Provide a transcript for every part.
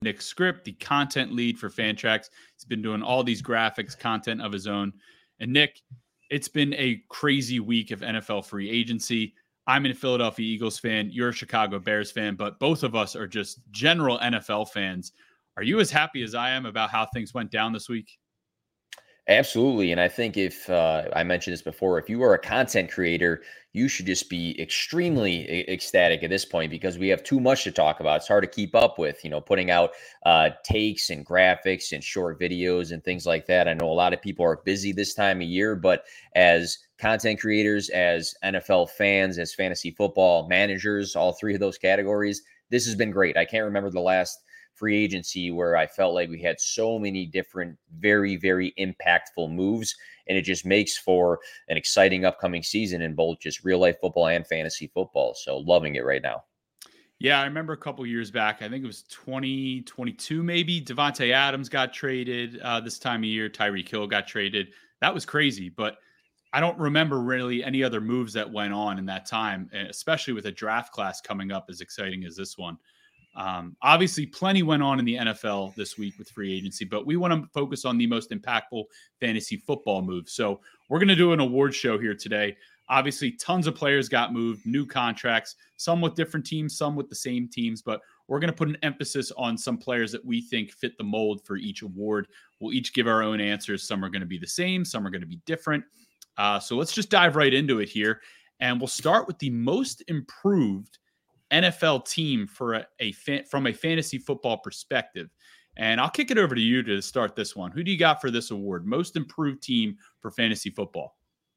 Nick Script, the content lead for Fantrax. He's been doing all these graphics, content of his own. And Nick, it's been a crazy week of NFL free agency. I'm a Philadelphia Eagles fan. You're a Chicago Bears fan, but both of us are just general NFL fans. Are you as happy as I am about how things went down this week? Absolutely. And I think if I mentioned this before, if you are a content creator, you should just be extremely ecstatic at this point because we have too much to talk about. It's hard to keep up with, putting out takes and graphics and short videos and things like that. I know a lot of people are busy this time of year, but as content creators, as NFL fans, as fantasy football managers, all three of those categories, this has been great. I can't remember the last free agency where I felt like we had so many different, very, very impactful moves. And it just makes for an exciting upcoming season in both just real life football and fantasy football. So loving it right now. Yeah, I remember a couple years back, I think it was 2022 maybe, Devontae Adams got traded this time of year. Tyreek Hill got traded. That was crazy, but I don't remember really any other moves that went on in that time, especially with a draft class coming up as exciting as this one. Obviously, plenty went on in the NFL this week with free agency, but we want to focus on the most impactful fantasy football moves. So we're going to do an award show here today. Obviously, tons of players got moved, new contracts, some with different teams, some with the same teams, but we're going to put an emphasis on some players that we think fit the mold for each award. We'll each give our own answers. Some are going to be the same, some are going to be different. So let's just dive right into it here. And we'll start with the most improved NFL team for from a fantasy football perspective. And I'll kick it over to you to start this one. Who do you got for this award? Most improved team for fantasy football?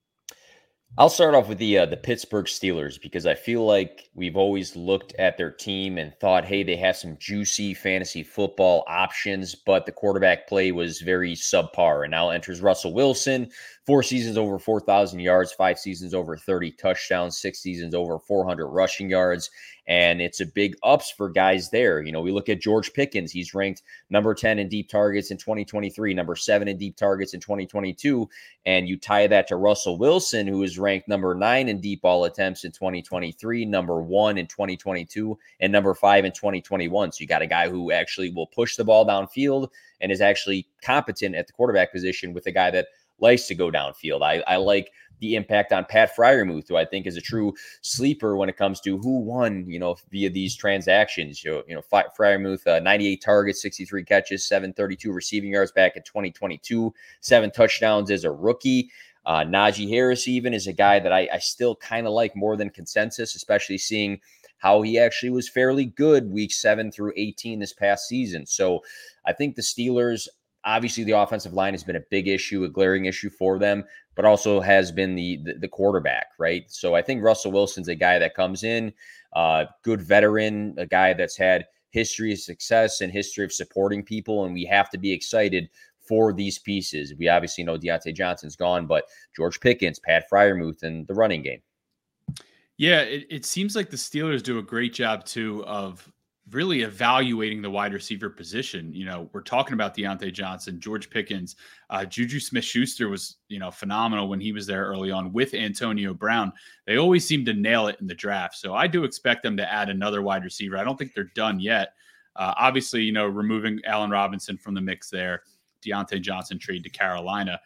I'll start off with the Pittsburgh Steelers because I feel like we've always looked at their team and thought, hey, they have some juicy fantasy football options, but the quarterback play was very subpar. And now enters Russell Wilson, 4 seasons over 4,000 yards, 5 seasons over 30 touchdowns, 6 seasons over 400 rushing yards. And it's a big ups for guys there. We look at George Pickens. He's ranked number 10 in deep targets in 2023, number 7 in deep targets in 2022. And you tie that to Russell Wilson, who is ranked number 9 in deep ball attempts in 2023, number 1 in 2022, and number 5 in 2021. So you got a guy who actually will push the ball downfield and is actually competent at the quarterback position with a guy that likes to go downfield. I like the impact on Pat Freiermuth, who I think is a true sleeper when it comes to who won, via these transactions. Freiermuth, 98 targets, 63 catches, 732 receiving yards back in 2022, 7 touchdowns as a rookie. Najee Harris even is a guy that I still kind of like more than consensus, especially seeing how he actually was fairly good weeks 7 through 18 this past season. So I think the Steelers, obviously, the offensive line has been a big issue, a glaring issue for them, but also has been the quarterback, right? So I think Russell Wilson's a guy that comes in, good veteran, a guy that's had history of success and history of supporting people, and we have to be excited for these pieces. We obviously know Deontay Johnson's gone, but George Pickens, Pat Freiermuth, and the running game. Yeah, it seems like the Steelers do a great job, too, of really evaluating the wide receiver position. We're talking about Deontay Johnson, George Pickens, Juju Smith-Schuster was, phenomenal when he was there early on with Antonio Brown. They always seem to nail it in the draft. So I do expect them to add another wide receiver. I don't think they're done yet. Obviously, removing Allen Robinson from the mix there, Deontay Johnson trade to Carolina.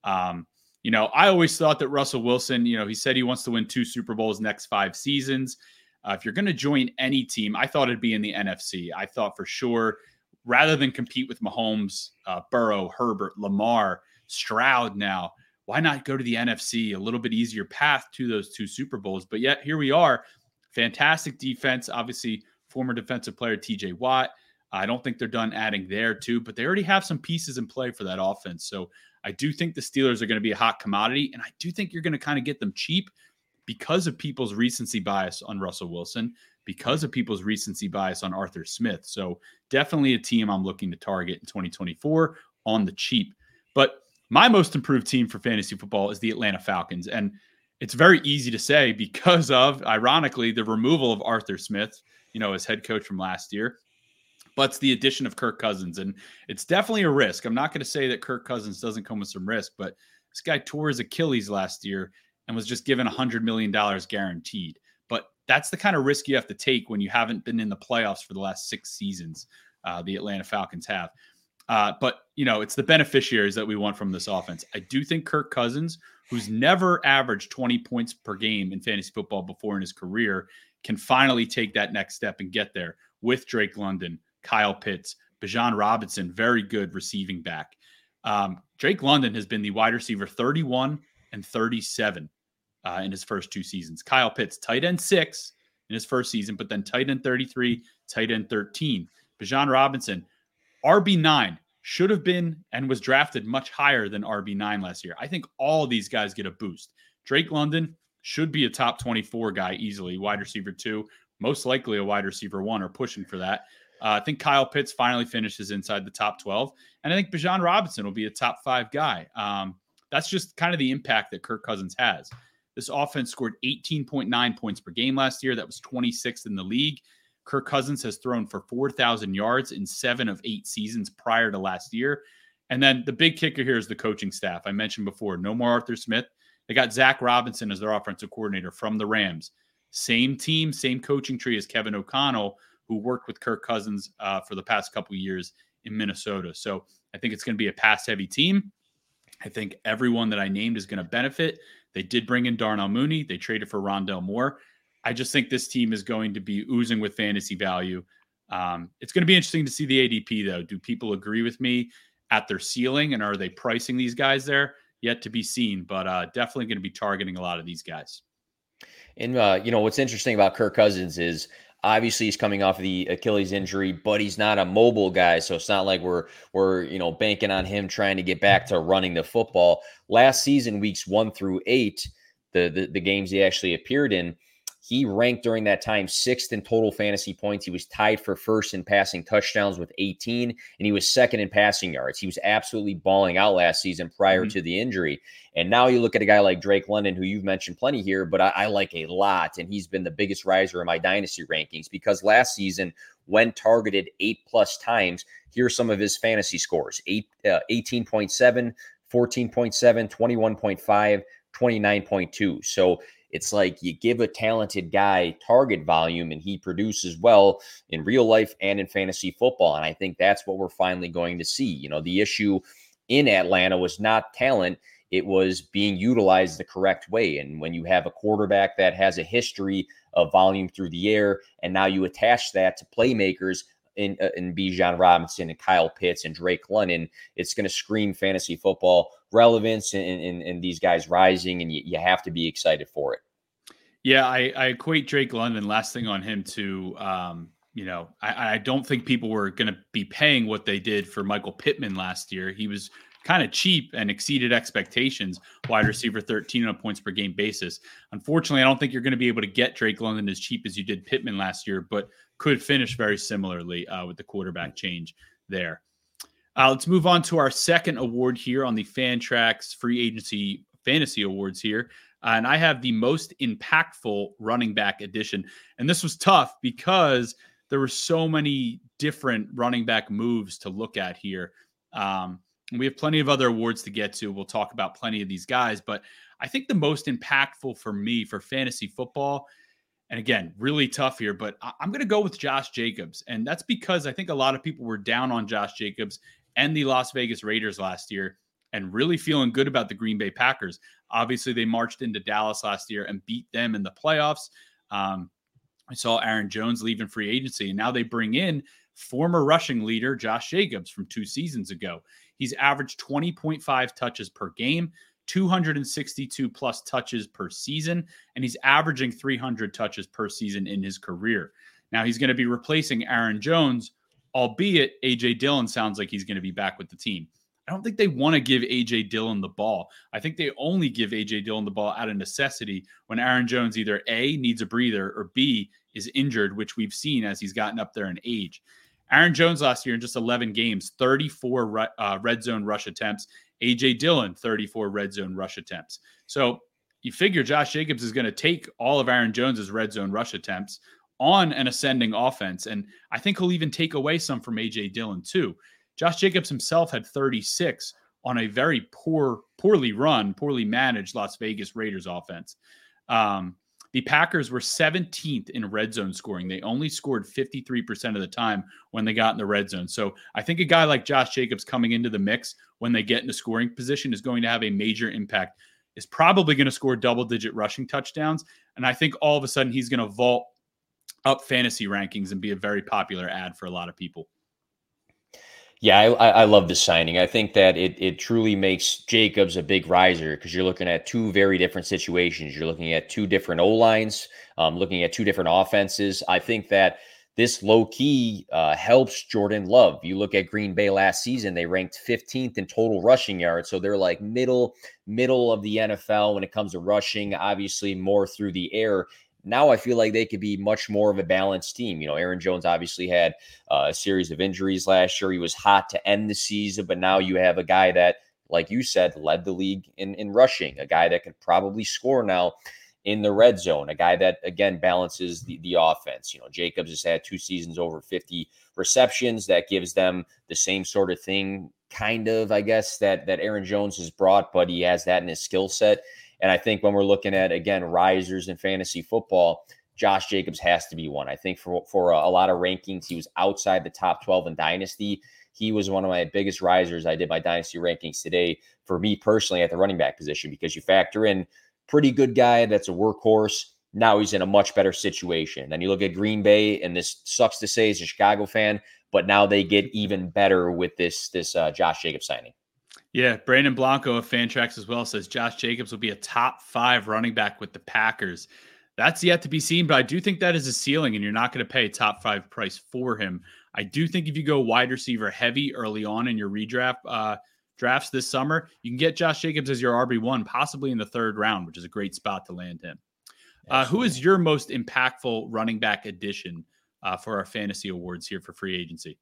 I always thought that Russell Wilson, he said he wants to win 2 Super Bowls next 5 seasons. If you're going to join any team, I thought it'd be in the NFC. I thought for sure, rather than compete with Mahomes, Burrow, Herbert, Lamar, Stroud now, why not go to the NFC? A little bit easier path to those 2 Super Bowls. But yet here we are. Fantastic defense. Obviously, former defensive player TJ Watt. I don't think they're done adding there too, but they already have some pieces in play for that offense. So I do think the Steelers are going to be a hot commodity, and I do think you're going to kind of get them cheap because of people's recency bias on Russell Wilson, because of people's recency bias on Arthur Smith. So definitely a team I'm looking to target in 2024 on the cheap. But my most improved team for fantasy football is the Atlanta Falcons. And it's very easy to say because of, ironically, the removal of Arthur Smith, as head coach from last year. But it's the addition of Kirk Cousins. And it's definitely a risk. I'm not going to say that Kirk Cousins doesn't come with some risk, but this guy tore his Achilles last year and was just given $100 million guaranteed. But that's the kind of risk you have to take when you haven't been in the playoffs for the last 6 seasons. the Atlanta Falcons have. But, it's the beneficiaries that we want from this offense. I do think Kirk Cousins, who's never averaged 20 points per game in fantasy football before in his career, can finally take that next step and get there with Drake London, Kyle Pitts, Bijan Robinson, very good receiving back. Drake London has been the wide receiver 31 and 37 in his first 2 seasons. Kyle Pitts, tight end 6 in his first season, but then tight end 33, tight end 13. Bijan Robinson, RB9, should have been and was drafted much higher than RB9 last year. I think all of these guys get a boost. Drake London should be a top 24 guy easily, wide receiver 2, most likely a wide receiver 1 or pushing for that. I think Kyle Pitts finally finishes inside the top 12. And I think Bijan Robinson will be a top 5 guy. That's just kind of the impact that Kirk Cousins has. This offense scored 18.9 points per game last year. That was 26th in the league. Kirk Cousins has thrown for 4,000 yards in 7 of 8 seasons prior to last year. And then the big kicker here is the coaching staff. I mentioned before, no more Arthur Smith. They got Zach Robinson as their offensive coordinator from the Rams. Same team, same coaching tree as Kevin O'Connell, who worked with Kirk Cousins for the past couple of years in Minnesota. So I think it's going to be a pass-heavy team. I think everyone that I named is going to benefit. They did bring in Darnell Mooney. They traded for Rondell Moore. I just think this team is going to be oozing with fantasy value. It's going to be interesting to see the ADP, though. Do people agree with me at their ceiling, and are they pricing these guys there? Yet to be seen, but definitely going to be targeting a lot of these guys. And, what's interesting about Kirk Cousins is obviously he's coming off of the Achilles injury, but he's not a mobile guy. So it's not like we're banking on him trying to get back to running the football. Last season, weeks 1 through 8, the games he actually appeared in, he ranked during that time 6th in total fantasy points. He was tied for 1st in passing touchdowns with 18, and he was 2nd in passing yards. He was absolutely balling out last season prior to the injury. And now you look at a guy like Drake London, who you've mentioned plenty here, but I like a lot. And he's been the biggest riser in my dynasty rankings because last season, when targeted 8+ times, here's some of his fantasy scores: 18.7, 14.7, 21.5, 29.2. So it's like you give a talented guy target volume and he produces well in real life and in fantasy football. And I think that's what we're finally going to see. The issue in Atlanta was not talent. It was being utilized the correct way. And when you have a quarterback that has a history of volume through the air, and now you attach that to playmakers in Bijan Robinson and Kyle Pitts and Drake London, it's going to scream fantasy football relevance and these guys rising, and you have to be excited for it. Yeah, I equate Drake London, last thing on him, to, I don't think people were going to be paying what they did for Michael Pittman last year. He was kind of cheap and exceeded expectations, wide receiver 13 on a points per game basis. Unfortunately, I don't think you're going to be able to get Drake London as cheap as you did Pittman last year, but could finish very similarly with the quarterback change there. Let's move on to our second award here on the Fantrax Free Agency Fantasy Awards here. And I have the most impactful running back edition. And this was tough because there were so many different running back moves to look at here. We have plenty of other awards to get to. We'll talk about plenty of these guys. But I think the most impactful for me for fantasy football, and again, really tough here, but I'm going to go with Josh Jacobs. And that's because I think a lot of people were down on Josh Jacobs and the Las Vegas Raiders last year and really feeling good about the Green Bay Packers. Obviously, they marched into Dallas last year and beat them in the playoffs. I saw Aaron Jones leaving free agency, and now they bring in former rushing leader Josh Jacobs from 2 seasons ago. He's averaged 20.5 touches per game, 262 plus touches per season, and he's averaging 300 touches per season in his career. Now he's going to be replacing Aaron Jones, albeit A.J. Dillon sounds like he's going to be back with the team. I don't think they want to give A.J. Dillon the ball. I think they only give A.J. Dillon the ball out of necessity when Aaron Jones either A, needs a breather, or B, is injured, which we've seen as he's gotten up there in age. Aaron Jones last year in just 11 games, 34 red zone rush attempts. A.J. Dillon, 34 red zone rush attempts. So you figure Josh Jacobs is going to take all of Aaron Jones's red zone rush attempts on an ascending offense. And I think he'll even take away some from A.J. Dillon too. Josh Jacobs himself had 36 on a very poorly run, poorly managed Las Vegas Raiders offense. The Packers were 17th in red zone scoring. They only scored 53% of the time when they got in the red zone. So I think a guy like Josh Jacobs coming into the mix when they get into scoring position is going to have a major impact, is probably going to score double-digit rushing touchdowns. And I think all of a sudden he's going to vault up fantasy rankings and be a very popular ad for a lot of people. Yeah, I love this signing. I think that it truly makes Jacobs a big riser because you're looking at two very different situations. You're looking at two different O-lines, looking at two different offenses. I think that this low-key helps Jordan Love. You look at Green Bay last season, they ranked 15th in total rushing yards. So they're like middle of the NFL when it comes to rushing, obviously more through the air. Now I feel like they could be much more of a balanced team. Aaron Jones obviously had a series of injuries last year. He was hot to end the season, but now you have a guy that, like you said, led the league in rushing, a guy that could probably score now in the red zone, a guy that, again, balances the offense. Jacobs has had 2 seasons over 50 receptions. That gives them the same sort of thing, kind of, I guess, that Aaron Jones has brought, but he has that in his skill set. And I think when we're looking at, again, risers in fantasy football, Josh Jacobs has to be one. I think for a lot of rankings, he was outside the top 12 in Dynasty. He was one of my biggest risers. I did my Dynasty rankings today for me personally at the running back position, because you factor in pretty good guy that's a workhorse. Now he's in a much better situation. Then you look at Green Bay, and this sucks to say as a Chicago fan, but now they get even better with this Josh Jacobs signing. Yeah, Brandon Blanco of Fantrax as well says Josh Jacobs will be a top 5 running back with the Packers. That's yet to be seen, but I do think that is a ceiling, and you're not going to pay a top 5 price for him. I do think if you go wide receiver heavy early on in your redraft drafts this summer, you can get Josh Jacobs as your RB1, possibly in the 3rd round, which is a great spot to land him. Who is your most impactful running back addition for our fantasy awards here for free agency?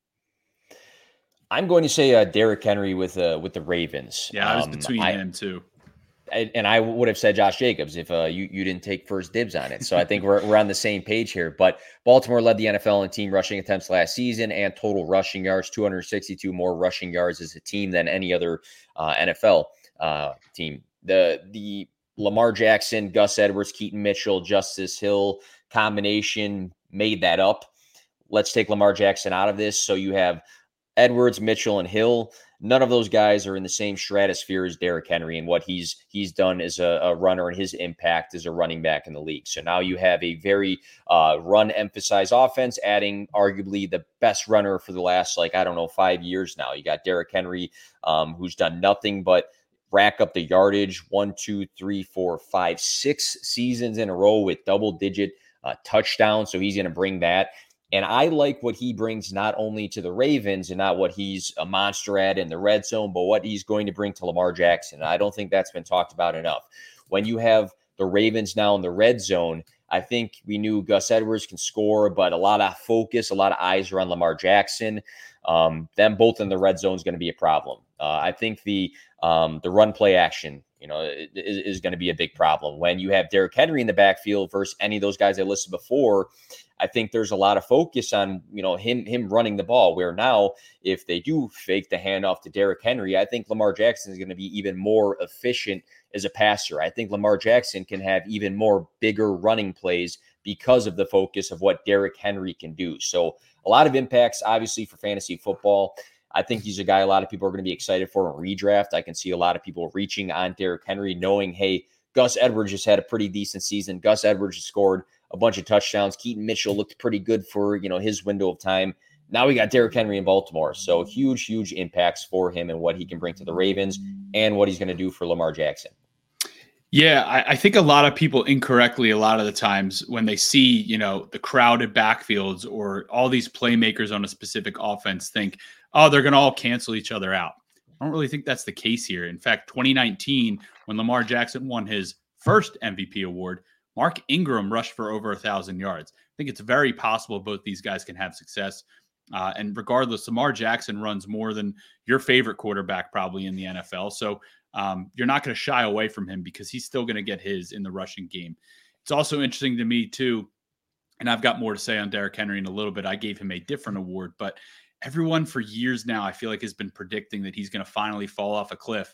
I'm going to say Derrick Henry with the Ravens. Yeah, I was between him too. And I would have said Josh Jacobs if you didn't take first dibs on it. So I think we're on the same page here. But Baltimore led the NFL in team rushing attempts last season and total rushing yards, 262 more rushing yards as a team than any other NFL team. The Lamar Jackson, Gus Edwards, Keaton Mitchell, Justice Hill combination made that up. Let's take Lamar Jackson out of this. So you have Edwards, Mitchell, and Hill. None of those guys are in the same stratosphere as Derrick Henry and what he's done as a runner and his impact as a running back in the league. So now you have a very run-emphasized offense, adding arguably the best runner for the last, 5 years now. You got Derrick Henry, who's done nothing but rack up the yardage 1, 2, 3, 4, 5, 6 seasons in a row with double-digit touchdowns. So he's going to bring that. And I like what he brings not only to the Ravens and not what he's a monster at in the red zone, but what he's going to bring to Lamar Jackson. I don't think that's been talked about enough. When you have the Ravens now in the red zone, I think we knew Gus Edwards can score, but a lot of focus, a lot of eyes are on Lamar Jackson. Them both in the red zone is going to be a problem. I think the run play action, is going to be a big problem. When you have Derrick Henry in the backfield versus any of those guys I listed before, I think there's a lot of focus on, him running the ball, where now if they do fake the handoff to Derrick Henry, I think Lamar Jackson is going to be even more efficient as a passer. I think Lamar Jackson can have even more bigger running plays because of the focus of what Derrick Henry can do. So a lot of impacts, obviously, for fantasy football. I think he's a guy a lot of people are going to be excited for in redraft. I can see a lot of people reaching on Derrick Henry knowing, hey, Gus Edwards just had a pretty decent season. Gus Edwards just scored a bunch of touchdowns. Keaton Mitchell looked pretty good for, his window of time. Now we got Derrick Henry in Baltimore. So huge impacts for him and what he can bring to the Ravens and what he's going to do for Lamar Jackson. Yeah, I think a lot of people incorrectly, a lot of the times when they see, the crowded backfields or all these playmakers on a specific offense think, oh, they're going to all cancel each other out. I don't really think that's the case here. In fact, 2019, when Lamar Jackson won his first MVP award, Mark Ingram rushed for over 1,000 yards. I think it's very possible both these guys can have success. And regardless, Lamar Jackson runs more than your favorite quarterback probably in the NFL. So you're not going to shy away from him because he's still going to get his in the rushing game. It's also interesting to me, too, and I've got more to say on Derrick Henry in a little bit. I gave him a different award, but everyone for years now, I feel like, has been predicting that he's going to finally fall off a cliff.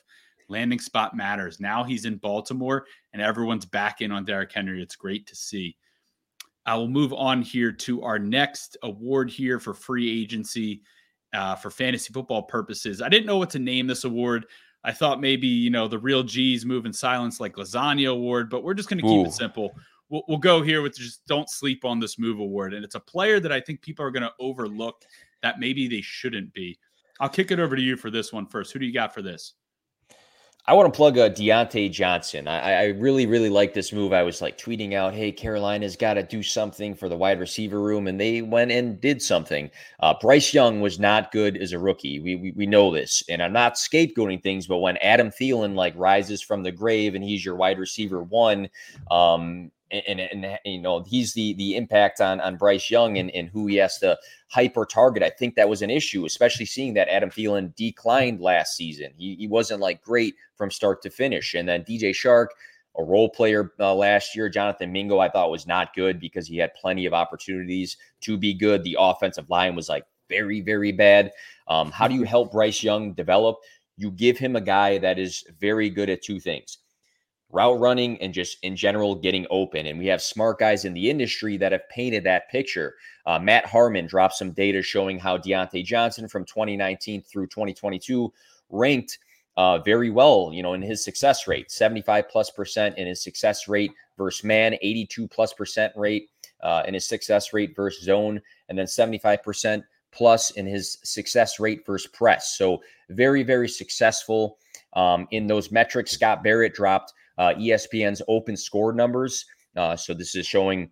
Landing spot matters. Now he's in Baltimore, and everyone's back in on Derrick Henry. It's great to see. I will move on here to our next award here for free agency for fantasy football purposes. I didn't know what to name this award. I thought maybe, the real G's move in silence like Lasagna Award, but we're just going to keep it simple. We'll go here with just don't sleep on this move award. And it's a player that I think people are going to overlook that maybe they shouldn't be. I'll kick it over to you for this one first. Who do you got for this? I want to plug Deontay Johnson. I really, really like this move. I was like tweeting out, hey, Carolina's got to do something for the wide receiver room, and they went and did something. Bryce Young was not good as a rookie. We know this, and I'm not scapegoating things, but when Adam Thielen rises from the grave and he's your wide receiver one, and he's the impact on Bryce Young and who he has to hyper target. I think that was an issue, especially seeing that Adam Thielen declined last season. He wasn't great from start to finish. And then DJ Chark, a role player last year. Jonathan Mingo, I thought was not good because he had plenty of opportunities to be good. The offensive line was very, very bad. How do you help Bryce Young develop? You give him a guy that is very good at two things: route running and just in general getting open. And we have smart guys in the industry that have painted that picture. Matt Harmon dropped some data showing how Deontay Johnson from 2019 through 2022 ranked very well, in his success rate, 75+% in his success rate versus man, 82+% rate in his success rate versus zone, and then 75% plus in his success rate versus press. So very, very successful in those metrics. Scott Barrett dropped ESPN's open score numbers. So this is showing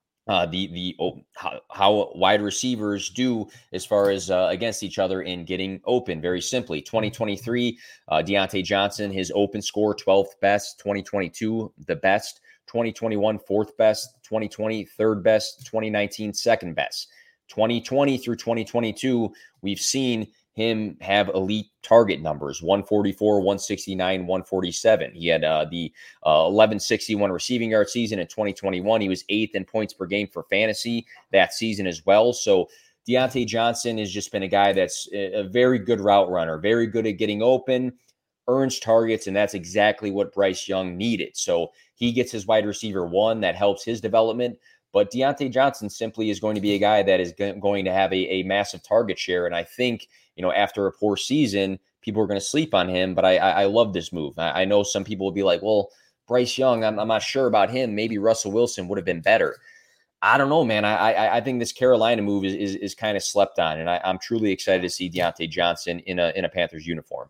how wide receivers do as far as against each other in getting open. Very simply, 2023, Deontay Johnson, his open score 12th best, 2022 the best, 2021 fourth best, 2020 third best, 2019 second best. 2020 through 2022, we've seen him have elite target numbers: 144, 169, 147. He had the 1161 receiving yard season in 2021. He was 8th in points per game for fantasy that season as well. So Deontay Johnson has just been a guy that's a very good route runner, very good at getting open, earns targets, and that's exactly what Bryce Young needed. So he gets his wide receiver one. That helps his development. But Deontay Johnson simply is going to be a guy that is going to have a massive target share. And I think, after a poor season, people are going to sleep on him. But I love this move. I know some people will be like, well, Bryce Young, I'm not sure about him. Maybe Russell Wilson would have been better. I don't know, man. I think this Carolina move is kind of slept on. And I'm truly excited to see Deontay Johnson in a Panthers uniform.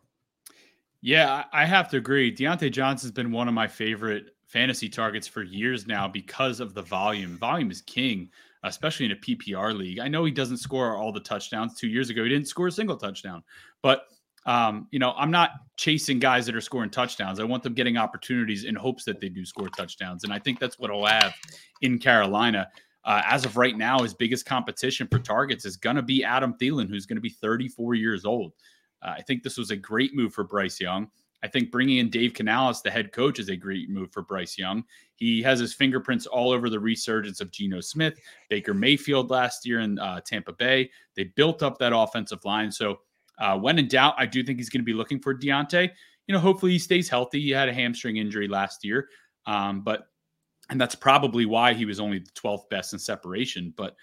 Yeah, I have to agree. Deontay Johnson's been one of my favorite fantasy targets for years now because of the volume. Volume is king, especially in a PPR league. I know he doesn't score all the touchdowns. 2 years ago, he didn't score a single touchdown. But, I'm not chasing guys that are scoring touchdowns. I want them getting opportunities in hopes that they do score touchdowns. And I think that's what he'll have in Carolina. As of right now, his biggest competition for targets is going to be Adam Thielen, who's going to be 34 years old. I think this was a great move for Bryce Young. I think bringing in Dave Canales, the head coach, is a great move for Bryce Young. He has his fingerprints all over the resurgence of Geno Smith, Baker Mayfield last year in Tampa Bay. They built up that offensive line. So when in doubt, I do think he's going to be looking for Deontay. Hopefully he stays healthy. He had a hamstring injury last year, and that's probably why he was only the 12th best in separation. But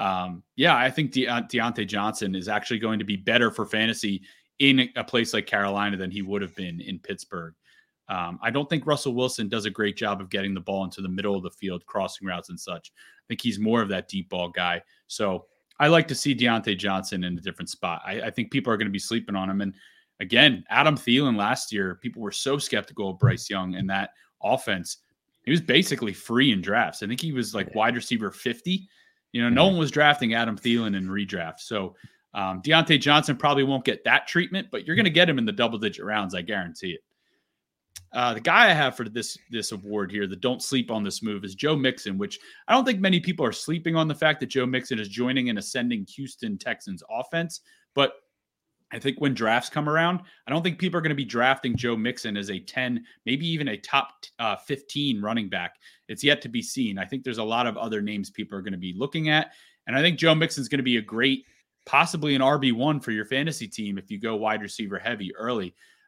I think Deontay Johnson is actually going to be better for fantasy in a place like Carolina than he would have been in Pittsburgh. I don't think Russell Wilson does a great job of getting the ball into the middle of the field, crossing routes and such. I think he's more of that deep ball guy. So I like to see Deontay Johnson in a different spot. I think people are going to be sleeping on him. And again, Adam Thielen last year, people were so skeptical of Bryce Young and that offense. He was basically free in drafts. I think he was wide receiver 50. No one was drafting Adam Thielen in redraft. So Deontay Johnson probably won't get that treatment, but you're going to get him in the double-digit rounds. I guarantee it. The guy I have for this award here, the don't sleep on this move, is Joe Mixon, which I don't think many people are sleeping on the fact that Joe Mixon is joining an ascending Houston Texans offense. But I think when drafts come around, I don't think people are going to be drafting Joe Mixon as a 10, maybe even a top 15 running back. It's yet to be seen. I think there's a lot of other names people are going to be looking at. And I think Joe Mixon is going to be a great, possibly an RB1 for your fantasy team if you go wide receiver heavy early.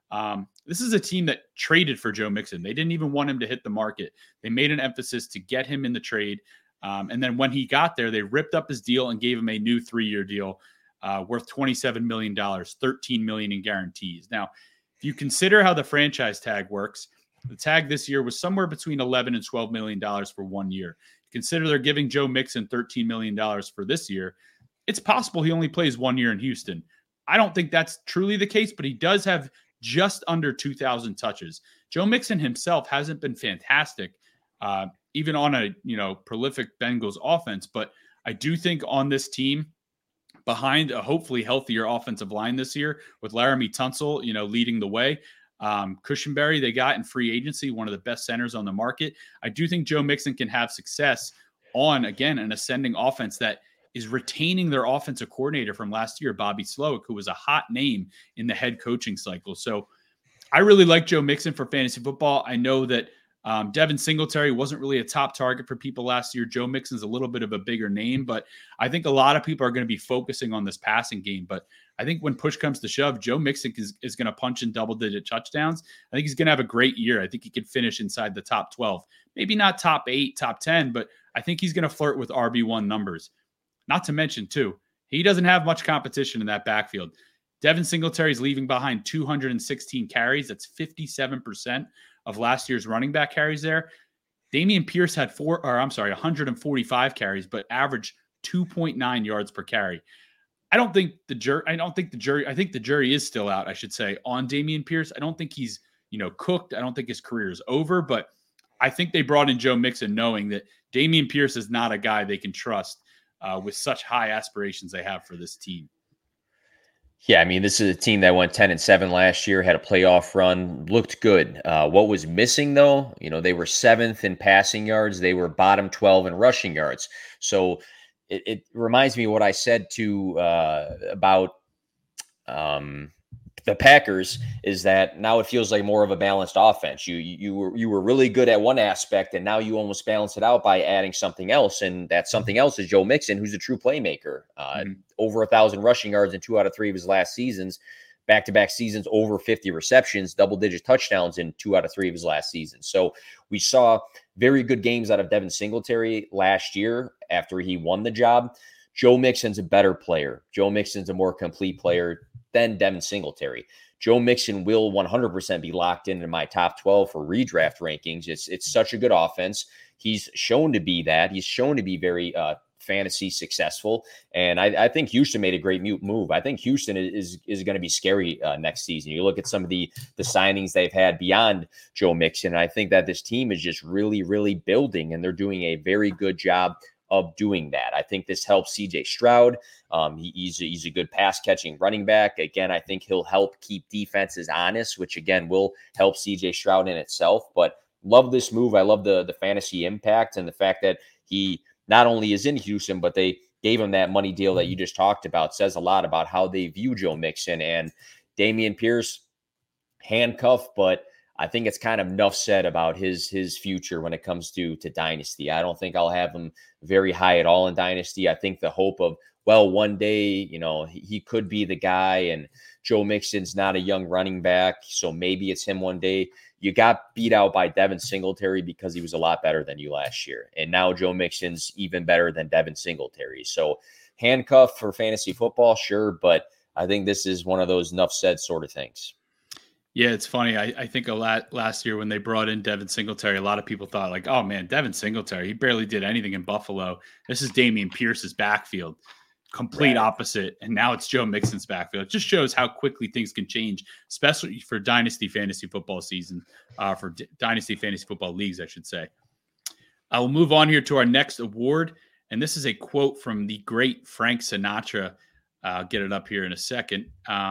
This is a team that traded for Joe Mixon. They didn't even want him to hit the market. They made an emphasis to get him in the trade. And then when he got there, they ripped up his deal and gave him a new 3-year deal worth $27 million, $13 million in guarantees. Now, if you consider how the franchise tag works, the tag this year was somewhere between $11 and $12 million for 1 year. Consider they're giving Joe Mixon $13 million for this year. It's possible he only plays 1 year in Houston. I don't think that's truly the case, but he does have just under 2,000 touches. Joe Mixon himself hasn't been fantastic, even on a prolific Bengals offense. But I do think on this team, behind a hopefully healthier offensive line this year, with Laramie Tunsil, leading the way, Cushenberry they got in free agency, one of the best centers on the market. I do think Joe Mixon can have success on, again, an ascending offense that is retaining their offensive coordinator from last year, Bobby Slowick, who was a hot name in the head coaching cycle. So I really like Joe Mixon for fantasy football. I know that Devin Singletary wasn't really a top target for people last year. Joe Mixon's a little bit of a bigger name, but I think a lot of people are going to be focusing on this passing game. But I think when push comes to shove, Joe Mixon is going to punch in double-digit touchdowns. I think he's going to have a great year. I think he could finish inside the top 12. Maybe not top 8, top 10, but I think he's going to flirt with RB1 numbers. Not to mention, too, he doesn't have much competition in that backfield. Devin Singletary is leaving behind 216 carries. That's 57% of last year's running back carries there. Dameon Pierce had 145 carries, but averaged 2.9 yards per carry. I think the jury is still out, I should say, on Dameon Pierce. I don't think he's, cooked. I don't think his career is over, but I think they brought in Joe Mixon knowing that Dameon Pierce is not a guy they can trust with such high aspirations they have for this team. Yeah, I mean, this is a team that went 10-7 last year, had a playoff run, looked good. What was missing, though, they were 7th in passing yards. They were bottom 12 in rushing yards. So it reminds me of what I said about the Packers, is that now it feels like more of a balanced offense. You were really good at one aspect, and now you almost balance it out by adding something else, and that something else is Joe Mixon, who's a true playmaker. Over 1,000 rushing yards in 2 out of 3 of his last seasons, back-to-back seasons, over 50 receptions, double-digit touchdowns in 2 out of 3 of his last seasons. So we saw very good games out of Devin Singletary last year after he won the job. Joe Mixon's a better player. Joe Mixon's a more complete player than Devin Singletary. Joe Mixon will 100% be locked into my top 12 for redraft rankings. It's such a good offense. He's shown to be that. He's shown to be very fantasy successful. And I think Houston made a great move. I think Houston is going to be scary next season. You look at some of the signings they've had beyond Joe Mixon, and I think that this team is just really, really building, and they're doing a very good job of doing that. I think this helps CJ Stroud. He's a good pass catching running back. Again, I think he'll help keep defenses honest, which again will help CJ Stroud in itself. But love this move. I love the fantasy impact and the fact that he not only is in Houston, but they gave him that money deal that you just talked about. Says a lot about how they view Joe Mixon. And Dameon Pierce, handcuffed, but I think it's kind of enough said about his future when it comes to Dynasty. I don't think I'll have him very high at all in Dynasty. I think the hope of, one day, he could be the guy, and Joe Mixon's not a young running back, so maybe it's him one day. You got beat out by Devin Singletary because he was a lot better than you last year. And now Joe Mixon's even better than Devin Singletary. So handcuff for fantasy football, sure, but I think this is one of those enough said sort of things. Yeah, it's funny. I think last year when they brought in Devin Singletary, a lot of people thought like, oh man, Devin Singletary, he barely did anything in Buffalo. This is Dameon Pierce's backfield. Complete opposite. And now it's Joe Mixon's backfield. It just shows how quickly things can change, especially for Dynasty Fantasy Football season, for Dynasty Fantasy Football leagues, I should say. I will move on here to our next award. And this is a quote from the great Frank Sinatra. I'll get it up here in a second.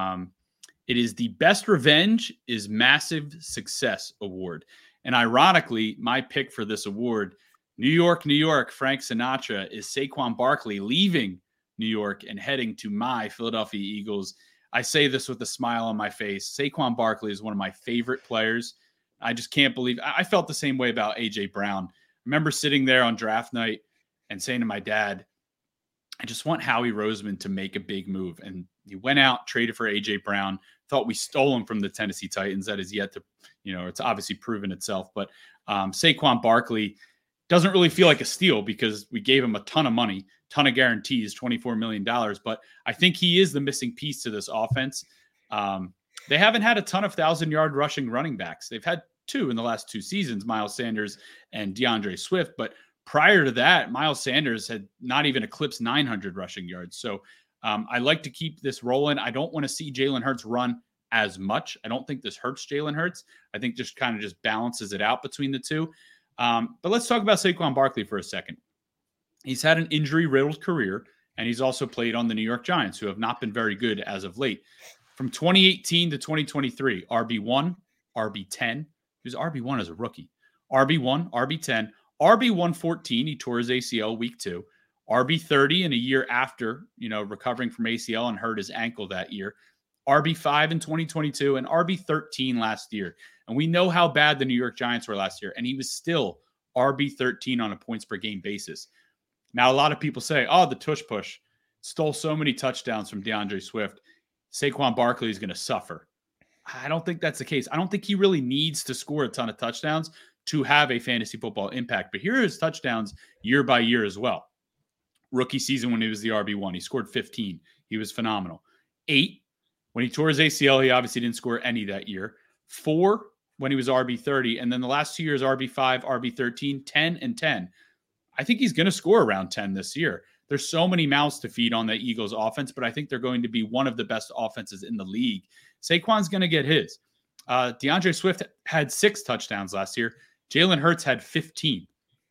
It is the Best Revenge is Massive Success Award. And ironically, my pick for this award, New York, New York, Frank Sinatra, is Saquon Barkley leaving New York and heading to my Philadelphia Eagles. I say this with a smile on my face. Saquon Barkley is one of my favorite players. I just can't believe I felt the same way about A.J. Brown. I remember sitting there on draft night and saying to my dad, I just want Howie Roseman to make a big move. And He went out, traded for A.J. Brown, thought we stole him from the Tennessee Titans. That is yet to, it's obviously proven itself. But Saquon Barkley doesn't really feel like a steal because we gave him a ton of money, ton of guarantees, $24 million. But I think he is the missing piece to this offense. They haven't had a ton of 1,000-yard rushing running backs. They've had 2 in the last 2 seasons, Miles Sanders and DeAndre Swift. But prior to that, Miles Sanders had not even eclipsed 900 rushing yards. So I like to keep this rolling. I don't want to see Jalen Hurts run as much. I don't think this hurts Jalen Hurts. I think just kind of just balances it out between the two. But let's talk about Saquon Barkley for a second. He's had an injury-riddled career, and he's also played on the New York Giants, who have not been very good as of late. From 2018 to 2023, RB1, RB10. He was RB1 as a rookie. RB1, RB10, RB114. He tore his ACL week 2. RB30 in a year after, recovering from ACL and hurt his ankle that year. RB5 in 2022 and RB13 last year. And we know how bad the New York Giants were last year. And he was still RB13 on a points per game basis. Now, a lot of people say, the tush push stole so many touchdowns from DeAndre Swift. Saquon Barkley is going to suffer. I don't think that's the case. I don't think he really needs to score a ton of touchdowns to have a fantasy football impact. But here are his touchdowns year by year as well. Rookie season when he was the RB1, he scored 15. He was phenomenal. 8, when he tore his ACL, he obviously didn't score any that year. 4, when he was RB30. And then the last 2 years, RB5, RB13, 10, and 10. I think he's going to score around 10 this year. There's so many mouths to feed on the Eagles offense, but I think they're going to be one of the best offenses in the league. Saquon's going to get his. DeAndre Swift had 6 touchdowns last year. Jalen Hurts had 15.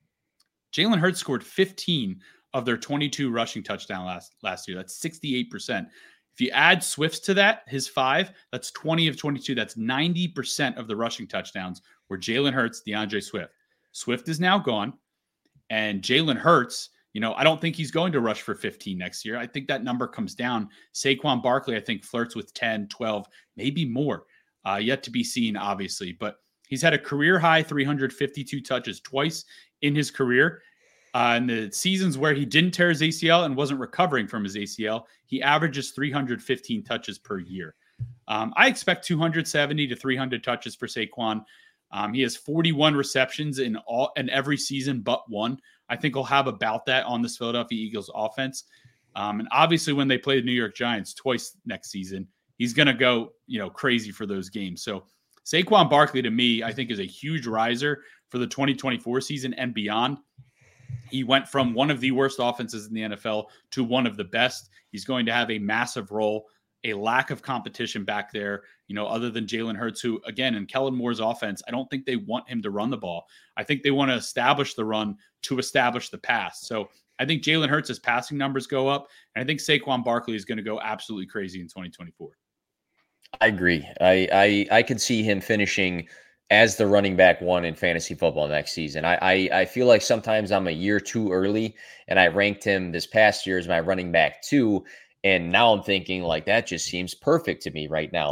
Jalen Hurts scored 15 of their 22 rushing touchdowns last year. That's 68%. If you add Swift's to that, his 5, that's 20 of 22. That's 90% of the rushing touchdowns were Jalen Hurts, DeAndre Swift. Swift is now gone, and Jalen Hurts, I don't think he's going to rush for 15 next year. I think that number comes down. Saquon Barkley, I think, flirts with 10, 12, maybe more. Yet to be seen, obviously. But he's had a career-high 352 touches twice in his career. In the seasons where he didn't tear his ACL and wasn't recovering from his ACL, he averages 315 touches per year. I expect 270 to 300 touches for Saquon. He has 41 receptions in every season but one. I think he'll have about that on this Philadelphia Eagles offense. And obviously when they play the New York Giants twice next season, he's going to go, crazy for those games. So Saquon Barkley, to me, I think is a huge riser for the 2024 season and beyond. He went from one of the worst offenses in the NFL to one of the best. He's going to have a massive role, a lack of competition back there, other than Jalen Hurts, who, again, in Kellen Moore's offense, I don't think they want him to run the ball. I think they want to establish the run to establish the pass. So I think Jalen Hurts' passing numbers go up, and I think Saquon Barkley is going to go absolutely crazy in 2024. I agree. I could see him finishing as the running back 1 in fantasy football next season. I feel like sometimes I'm a year too early, and I ranked him this past year as my running back 2. And now I'm thinking like that just seems perfect to me right now.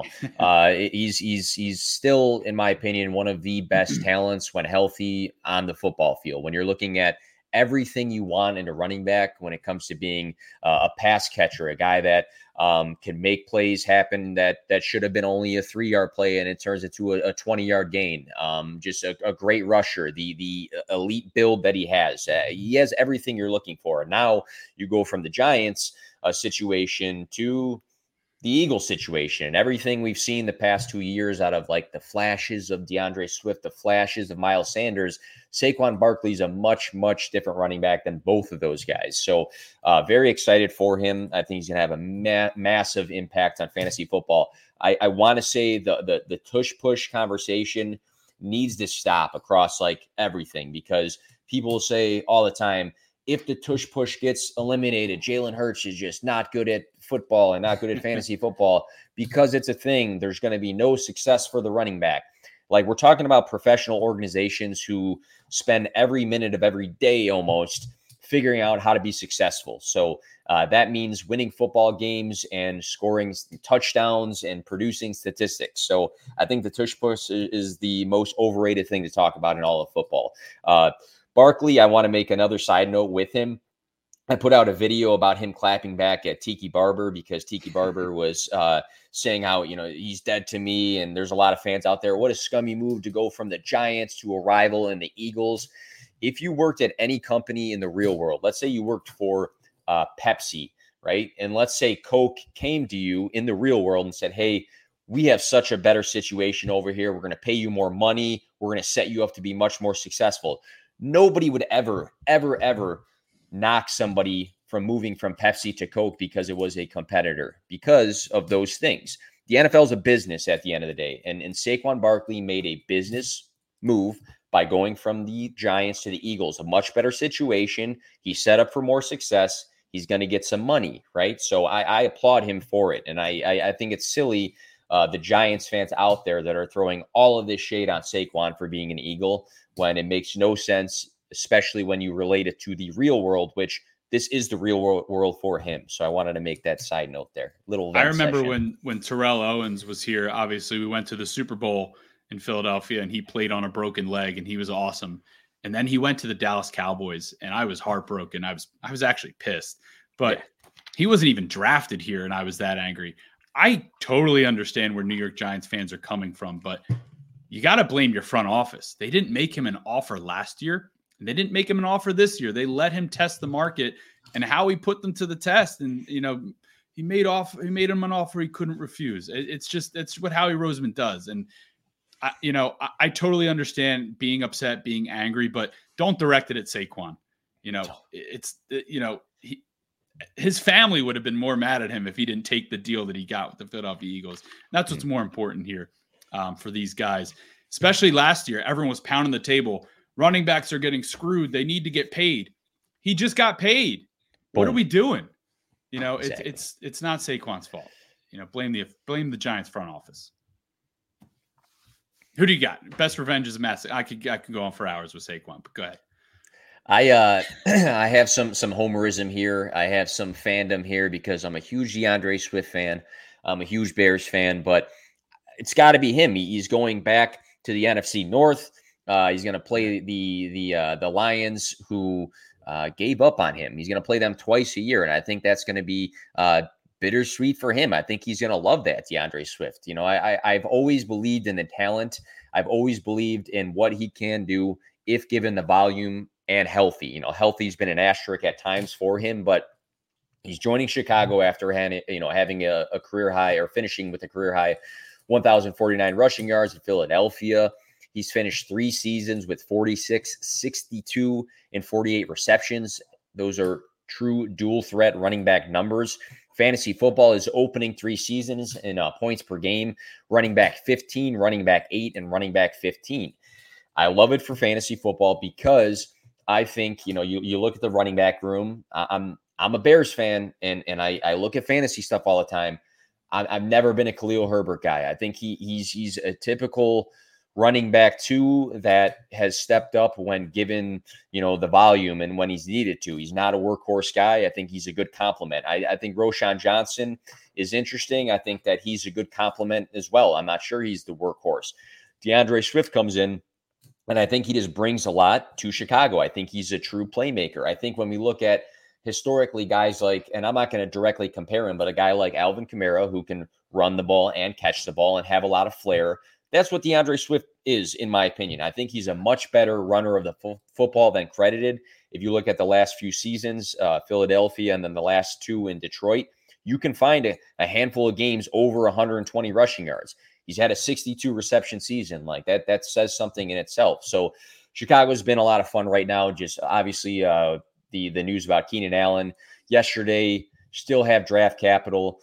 He's still, in my opinion, one of the best talents when healthy on the football field. When you're looking at everything you want in a running back when it comes to being a pass catcher, a guy that can make plays happen that should have been only a 3-yard play and it turns into a 20-yard gain. Just a great rusher, the elite build that he has. He has everything you're looking for. And now you go from the Giants situation to the Eagles situation, and everything we've seen the past 2 years out of like the flashes of DeAndre Swift, the flashes of Miles Sanders. Saquon Barkley's a much, much different running back than both of those guys. So very excited for him. I think he's going to have a massive impact on fantasy football. I want to say the tush push conversation needs to stop across like everything, because people say all the time, if the tush push gets eliminated, Jalen Hurts is just not good at football and not good at fantasy football. Because it's a thing, there's going to be no success for the running back. Like, we're talking about professional organizations who spend every minute of every day almost figuring out how to be successful. So that means winning football games and scoring touchdowns and producing statistics. So I think the tush push is the most overrated thing to talk about in all of football. Barkley, I want to make another side note with him. I put out a video about him clapping back at Tiki Barber because Tiki Barber was saying how, he's dead to me. And there's a lot of fans out there. What a scummy move to go from the Giants to a rival in the Eagles. If you worked at any company in the real world, let's say you worked for Pepsi, right? And let's say Coke came to you in the real world and said, hey, we have such a better situation over here. We're going to pay you more money. We're going to set you up to be much more successful. Nobody would ever knock somebody from moving from Pepsi to Coke because it was a competitor, because of those things. The NFL is a business at the end of the day. And Saquon Barkley made a business move by going from the Giants to the Eagles, a much better situation. He's set up for more success. He's going to get some money, right? So I applaud him for it. And I think it's silly, the Giants fans out there that are throwing all of this shade on Saquon for being an Eagle when it makes no sense, especially when you relate it to the real world, which this is the real world for him. So I wanted to make that side note there. I remember when Terrell Owens was here, obviously we went to the Super Bowl in Philadelphia and he played on a broken leg and he was awesome. And then he went to the Dallas Cowboys and I was heartbroken. I was actually pissed, but he wasn't even drafted here and I was that angry. I totally understand where New York Giants fans are coming from, but you got to blame your front office. They didn't make him an offer last year. And they didn't make him an offer this year. They let him test the market and how he put them to the test. And, he made him an offer he couldn't refuse. It's what Howie Roseman does. And, I totally understand being upset, being angry, but don't direct it at Saquon. His family would have been more mad at him if he didn't take the deal that he got with the Philadelphia Eagles. That's what's more important here for these guys, especially last year. Everyone was pounding the table. Running backs are getting screwed. They need to get paid. He just got paid. Boom. What are we doing? Exactly. It's not Saquon's fault. Blame the Giants front office. Who do you got? Best revenge is a mess. I could go on for hours with Saquon, but go ahead. I have some homerism here. I have some fandom here because I'm a huge DeAndre Swift fan. I'm a huge Bears fan, but it's got to be him. He's going back to the NFC North. He's going to play the Lions, who gave up on him. He's going to play them twice a year, and I think that's going to be bittersweet for him. I think he's going to love that, DeAndre Swift. I've always believed in the talent. I've always believed in what he can do if given the volume and healthy. Healthy's been an asterisk at times for him, but he's joining Chicago after having a career high, or finishing with a career high 1,049 rushing yards in Philadelphia. He's finished 3 seasons with 46, 62, and 48 receptions. Those are true dual threat running back numbers. Fantasy football is opening 3 seasons in points per game, running back 15, running back 8, and running back 15. I love it for fantasy football because I think, you look at the running back room. I'm a Bears fan, and I look at fantasy stuff all the time. I've never been a Khalil Herbert guy. I think he's a typical running back 2 that has stepped up when given, the volume and when he's needed to. He's not a workhorse guy. I think he's a good complement. I think Roschon Johnson is interesting. I think that he's a good complement as well. I'm not sure he's the workhorse. DeAndre Swift comes in, and I think he just brings a lot to Chicago. I think he's a true playmaker. I think when we look at historically guys like, and I'm not going to directly compare him, but a guy like Alvin Kamara, who can run the ball and catch the ball and have a lot of flair. That's what DeAndre Swift is, in my opinion. I think he's a much better runner of the football than credited. If you look at the last few seasons, Philadelphia, and then the last 2 in Detroit, you can find a handful of games over 120 rushing yards. He's had a 62 reception season. Like that says something in itself. So Chicago's been a lot of fun right now. Just obviously the news about Keenan Allen yesterday, still have draft capital.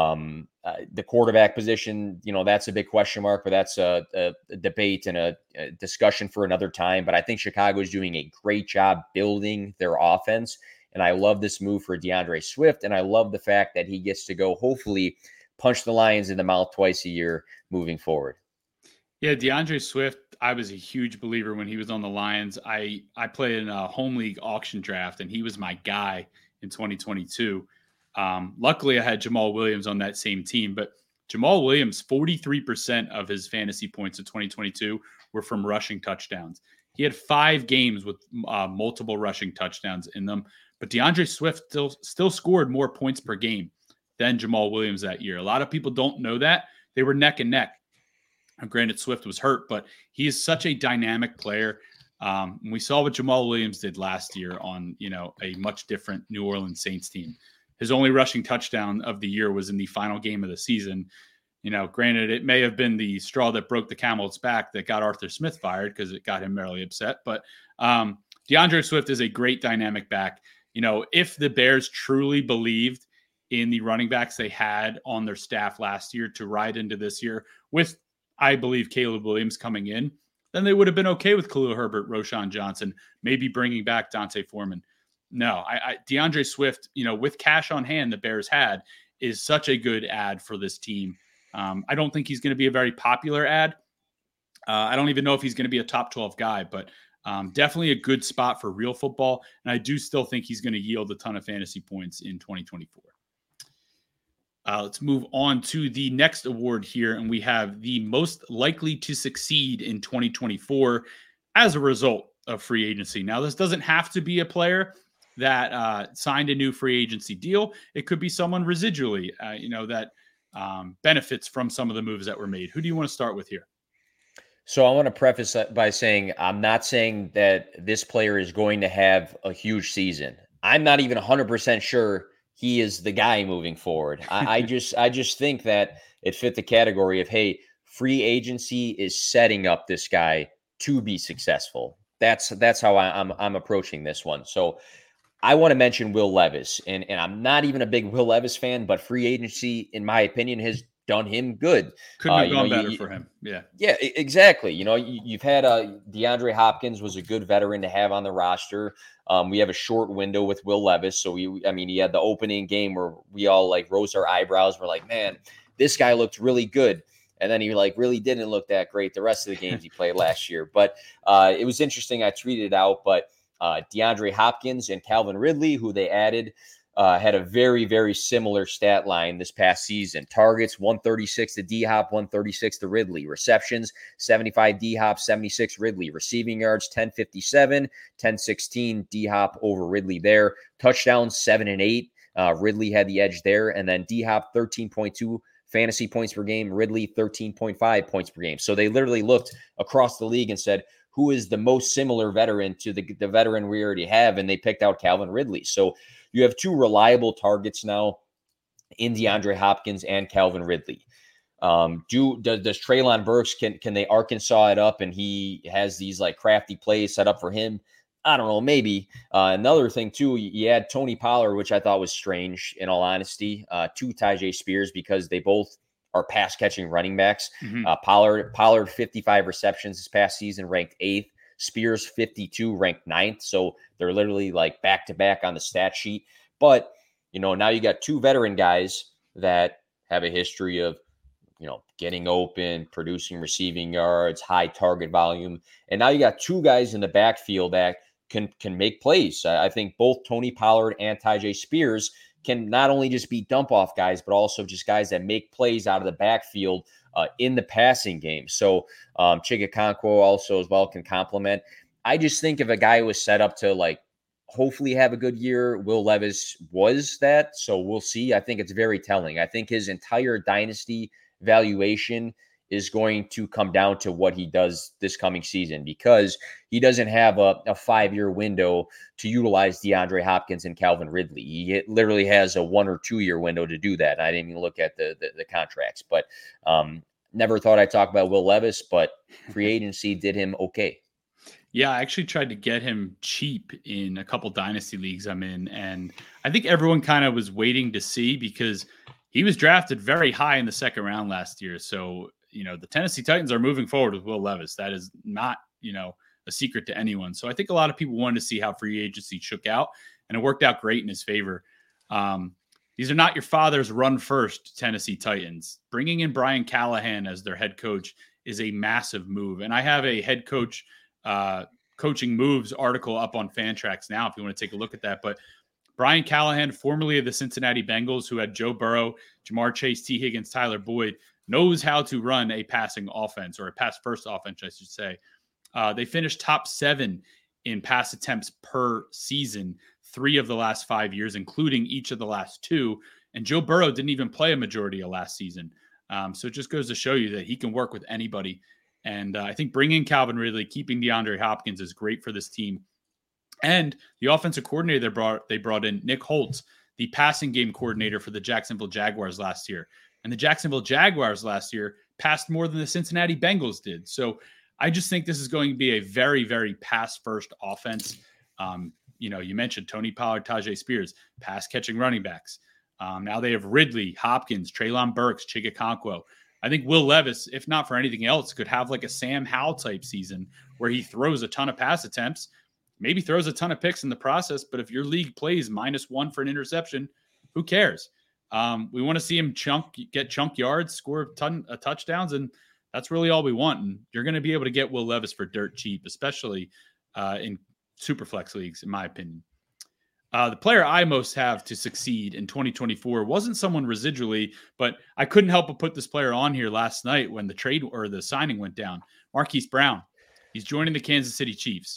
The quarterback position, that's a big question mark, but that's a debate and a discussion for another time. But I think Chicago is doing a great job building their offense. And I love this move for DeAndre Swift. And I love the fact that he gets to go, hopefully, punch the Lions in the mouth twice a year moving forward. Yeah, DeAndre Swift, I was a huge believer when he was on the Lions. I played in a home league auction draft, and he was my guy in 2022. Luckily, I had Jamal Williams on that same team, but Jamal Williams, 43% of his fantasy points in 2022 were from rushing touchdowns. He had 5 games with multiple rushing touchdowns in them. but DeAndre Swift still scored more points per game than Jamal Williams that year. A lot of people don't know that. They were neck and neck. Granted, Swift was hurt, but he is such a dynamic player. We saw what Jamal Williams did last year on, a much different New Orleans Saints team. His only rushing touchdown of the year was in the final game of the season. Granted, it may have been the straw that broke the camel's back that got Arthur Smith fired because it got him really upset. But DeAndre Swift is a great dynamic back. If the Bears truly believed in the running backs they had on their staff last year to ride into this year with, I believe, Caleb Williams coming in, then they would have been okay with Khalil Herbert, Roschon Johnson, maybe bringing back D'Onta Foreman. No, DeAndre Swift, with cash on hand the Bears had, is such a good ad for this team. I don't think he's going to be a very popular ad. I don't even know if he's going to be a top 12 guy, but definitely a good spot for real football. And I do still think he's going to yield a ton of fantasy points in 2024. Let's move on to the next award here. And we have the most likely to succeed in 2024 as a result of free agency. Now, this doesn't have to be a player that signed a new free agency deal. It could be someone residually, that benefits from some of the moves that were made. Who do you want to start with here? So I want to preface that by saying I'm not saying that this player is going to have a huge season. I'm not even 100% sure he is the guy moving forward. I just think that it fit the category of, hey, free agency is setting up this guy to be successful. That's how I'm approaching this one. So I want to mention Will Levis, and I'm not even a big Will Levis fan, but free agency, in my opinion, has done him good. Couldn't have gone better for him. Yeah, exactly. You've had DeAndre Hopkins was a good veteran to have on the roster. We have a short window with Will Levis, so he had the opening game where we all rose our eyebrows. We're like, man, this guy looked really good. And then he really didn't look that great the rest of the games he played last year. But it was interesting. I tweeted it out, but DeAndre Hopkins and Calvin Ridley, who they added, had a very, very similar stat line this past season. Targets, 136 to D-Hop, 136 to Ridley. Receptions, 75 D-Hop, 76 Ridley. Receiving yards, 1057, 1016 D-Hop over Ridley there. Touchdowns, 7 and 8. Ridley had the edge there. And then D-Hop, 13.2 fantasy points per game. Ridley, 13.5 points per game. So they literally looked across the league and said, who is the most similar veteran to the veteran we already have? And they picked out Calvin Ridley. So you have two reliable targets now in DeAndre Hopkins and Calvin Ridley. Does Treylon Burks, can they Arkansas it up and he has these crafty plays set up for him? I don't know, maybe. Another thing too, you had Tony Pollard, which I thought was strange in all honesty, to Tyjae Spears because they both are pass catching running backs. Mm-hmm. Pollard 55 receptions this past season, ranked 8th. Spears 52, ranked 9th. So they're literally back to back on the stat sheet. But now you got two veteran guys that have a history of getting open, producing receiving yards, high target volume, and now you got two guys in the backfield that can make plays. I think both Tony Pollard and Tyjae Spears can not only just be dump-off guys, but also just guys that make plays out of the backfield in the passing game. So Chigakonkwo also as well can complement. I just think if a guy was set up to hopefully have a good year, Will Levis was that. So we'll see. I think it's very telling. I think his entire dynasty valuation is going to come down to what he does this coming season because he doesn't have a 5-year window to utilize DeAndre Hopkins and Calvin Ridley. He literally has a 1 or 2 year window to do that. I didn't even look at the contracts, but never thought I'd talk about Will Levis, but free agency did him okay. Yeah, I actually tried to get him cheap in a couple dynasty leagues I'm in, and I think everyone kind of was waiting to see because he was drafted very high in the second round last year. So, the Tennessee Titans are moving forward with Will Levis. That is not, a secret to anyone. So I think a lot of people wanted to see how free agency shook out, and it worked out great in his favor. These are not your father's run first Tennessee Titans. Bringing in Brian Callahan as their head coach is a massive move. And I have a head coach coaching moves article up on Fantrax now if you want to take a look at that. But Brian Callahan, formerly of the Cincinnati Bengals, who had Joe Burrow, Jamar Chase, T. Higgins, Tyler Boyd, knows how to run a passing offense, or a pass-first offense, I should say. They finished top 7 in pass attempts per season, 3 of the last 5 years, including each of the last 2. And Joe Burrow didn't even play a majority of last season. So it just goes to show you that he can work with anybody. And I think bringing Calvin Ridley, keeping DeAndre Hopkins is great for this team. And the offensive coordinator they brought in, Nick Holtz, the passing game coordinator for the Jacksonville Jaguars last year. And the Jacksonville Jaguars last year passed more than the Cincinnati Bengals did. So I just think this is going to be a very, very pass-first offense. You mentioned Tony Pollard, Tajay Spears, pass-catching running backs. Now they have Ridley, Hopkins, Treylon Burks, Chigakonkwo. I think Will Levis, if not for anything else, could have like a Sam Howell type season where he throws a ton of pass attempts, maybe throws a ton of picks in the process. But if your league plays -1 for an interception, who cares? We want to see him get chunk yards, score a ton of touchdowns, and that's really all we want. And you're going to be able to get Will Levis for dirt cheap, especially in Superflex leagues, in my opinion. The player I most have to succeed in 2024 wasn't someone residually, but I couldn't help but put this player on here last night when the trade or the signing went down. Marquise Brown. He's joining the Kansas City Chiefs,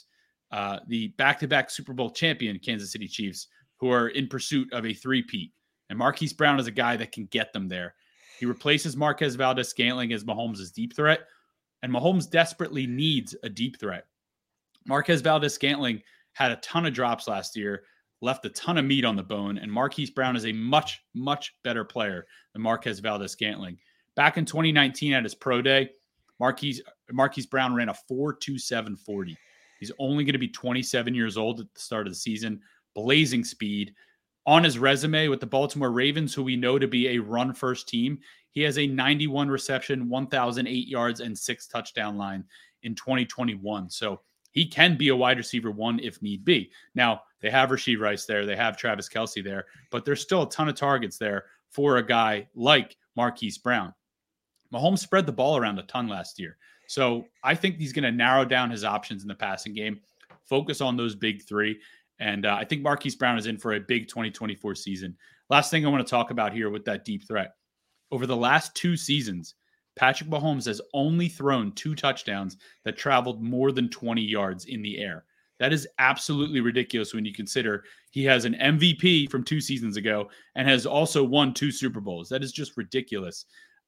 the back-to-back Super Bowl champion Kansas City Chiefs, who are in pursuit of a three-peat. And Marquise Brown is a guy that can get them there. He replaces Marquez Valdes-Scantling as Mahomes' deep threat, and Mahomes desperately needs a deep threat. Marquez Valdes-Scantling had a ton of drops last year, left a ton of meat on the bone, and Marquise Brown is a much, much better player than Marquez Valdes-Scantling. Back in 2019 at his pro day, Marquise Brown ran a 4.27 40. He's only going to be 27 years old at the start of the season, blazing speed. On his resume with the Baltimore Ravens, who we know to be a run-first team, he has a 91 reception, 1,008 yards, and 6 touchdown line in 2021. So he can be a wide receiver 1 if need be. Now, they have Rashee Rice there. They have Travis Kelce there. But there's still a ton of targets there for a guy like Marquise Brown. Mahomes spread the ball around a ton last year. So I think he's going to narrow down his options in the passing game, focus on those big 3. And I think Marquise Brown is in for a big 2024 season. Last thing I want to talk about here with that deep threat. Over the last 2 seasons, Patrick Mahomes has only thrown 2 touchdowns that traveled more than 20 yards in the air. That is absolutely ridiculous when you consider he has an MVP from 2 seasons ago and has also won 2 Super Bowls. That is just ridiculous.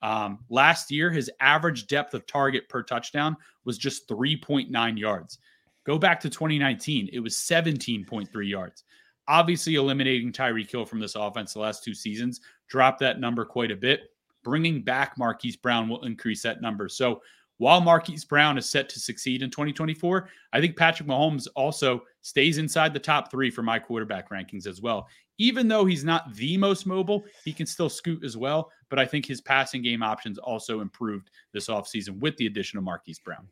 Last year, his average depth of target per touchdown was just 3.9 yards. Go back to 2019, it was 17.3 yards. Obviously, eliminating Tyreek Hill from this offense the last 2 seasons dropped that number quite a bit. Bringing back Marquise Brown will increase that number. So while Marquise Brown is set to succeed in 2024, I think Patrick Mahomes also stays inside the top 3 for my quarterback rankings as well. Even though he's not the most mobile, he can still scoot as well. But I think his passing game options also improved this offseason with the addition of Marquise Brown.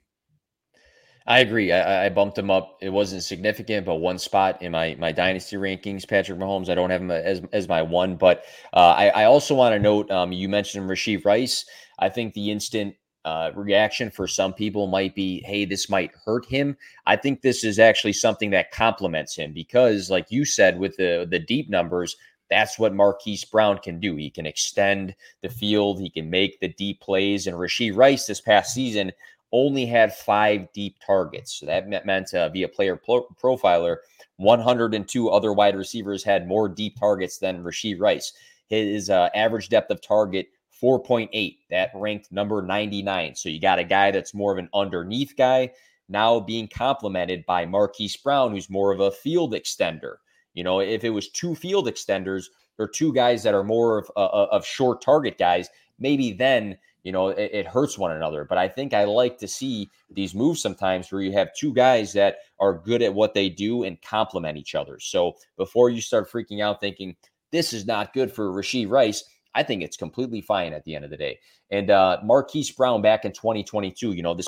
I agree. I bumped him up. It wasn't significant, but 1 spot in my dynasty rankings. Patrick Mahomes, I don't have him as my 1. But I also want to note, you mentioned Rashee Rice. I think the instant reaction for some people might be, hey, this might hurt him. I think this is actually something that complements him because, like you said, with the deep numbers, that's what Marquise Brown can do. He can extend the field. He can make the deep plays. And Rashee Rice this past season only had 5 deep targets. So that meant via player profiler, 102 other wide receivers had more deep targets than Rashee Rice. His average depth of target, 4.8. That ranked number 99. So you got a guy that's more of an underneath guy now being complemented by Marquise Brown, who's more of a field extender. You know, if it was 2 field extenders or 2 guys that are more of short target guys, maybe then, you know, it hurts one another. But I think I like to see these moves sometimes where you have 2 guys that are good at what they do and complement each other. So before you start freaking out thinking, this is not good for Rashee Rice, I think it's completely fine at the end of the day. And Marquise Brown back in 2022, you know, this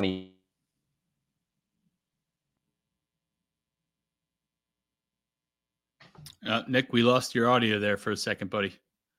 Nick, we lost your audio there for a second, buddy.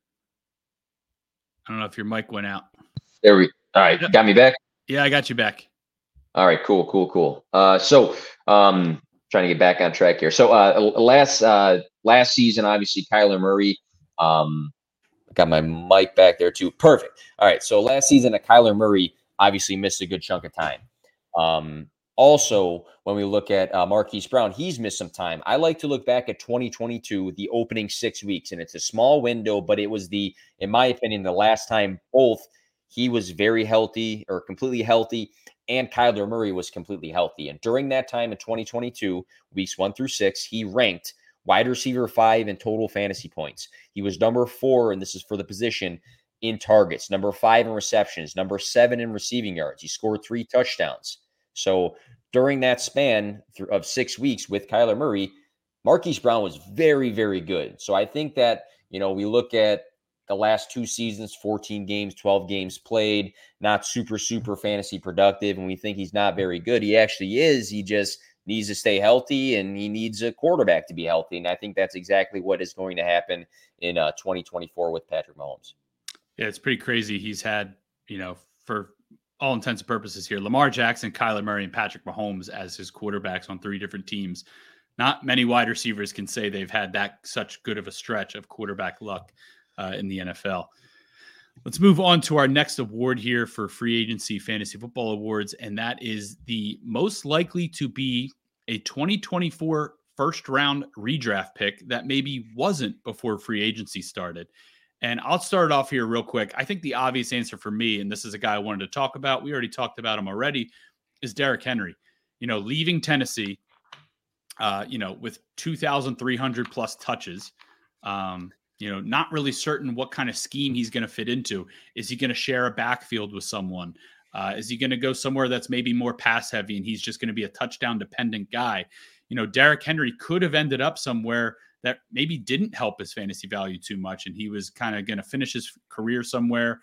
I don't know if your mic went out. All right. Got me back? Yeah, I got you back. All right, cool. So trying to get back on track here. So last season, obviously, Kyler Murray, got my mic back there too. Perfect. All right. So last season, Kyler Murray obviously missed a good chunk of time. Also, when we look at Marquise Brown, he's missed some time. I like to look back at 2022, the opening 6 weeks, and it's a small window, but it was in my opinion, the last time both he was very healthy or completely healthy, and Kyler Murray was completely healthy. And during that time in 2022, weeks 1 through 6, he ranked wide receiver 5 in total fantasy points. He was number 4, and this is for the position, in targets, number 5 in receptions, number 7 in receiving yards. He scored 3 touchdowns. So during that span of 6 weeks with Kyler Murray, Marquise Brown was very, very good. So I think that, we look at the last 2 seasons, 14 games, 12 games played, not super, super fantasy productive, and we think he's not very good. He actually is. He just needs to stay healthy, and he needs a quarterback to be healthy. And I think that's exactly what is going to happen in 2024 with Patrick Mahomes. Yeah, it's pretty crazy. He's had, for all intents and purposes here, Lamar Jackson, Kyler Murray, and Patrick Mahomes as his quarterbacks on 3 different teams. Not many wide receivers can say they've had such good of a stretch of quarterback luck in the NFL. Let's move on to our next award here for Free Agency Fantasy Football Awards, and that is the most likely to be a 2024 first-round redraft pick that maybe wasn't before free agency started. And I'll start off here real quick. I think the obvious answer for me, and this is a guy I wanted to talk about, we already talked about him already, is Derrick Henry. Leaving Tennessee, with 2,300 plus touches, not really certain what kind of scheme he's going to fit into. Is he going to share a backfield with someone? Is he going to go somewhere that's maybe more pass heavy and he's just going to be a touchdown dependent guy? Derrick Henry could have ended up somewhere that maybe didn't help his fantasy value too much, and he was kind of going to finish his career somewhere,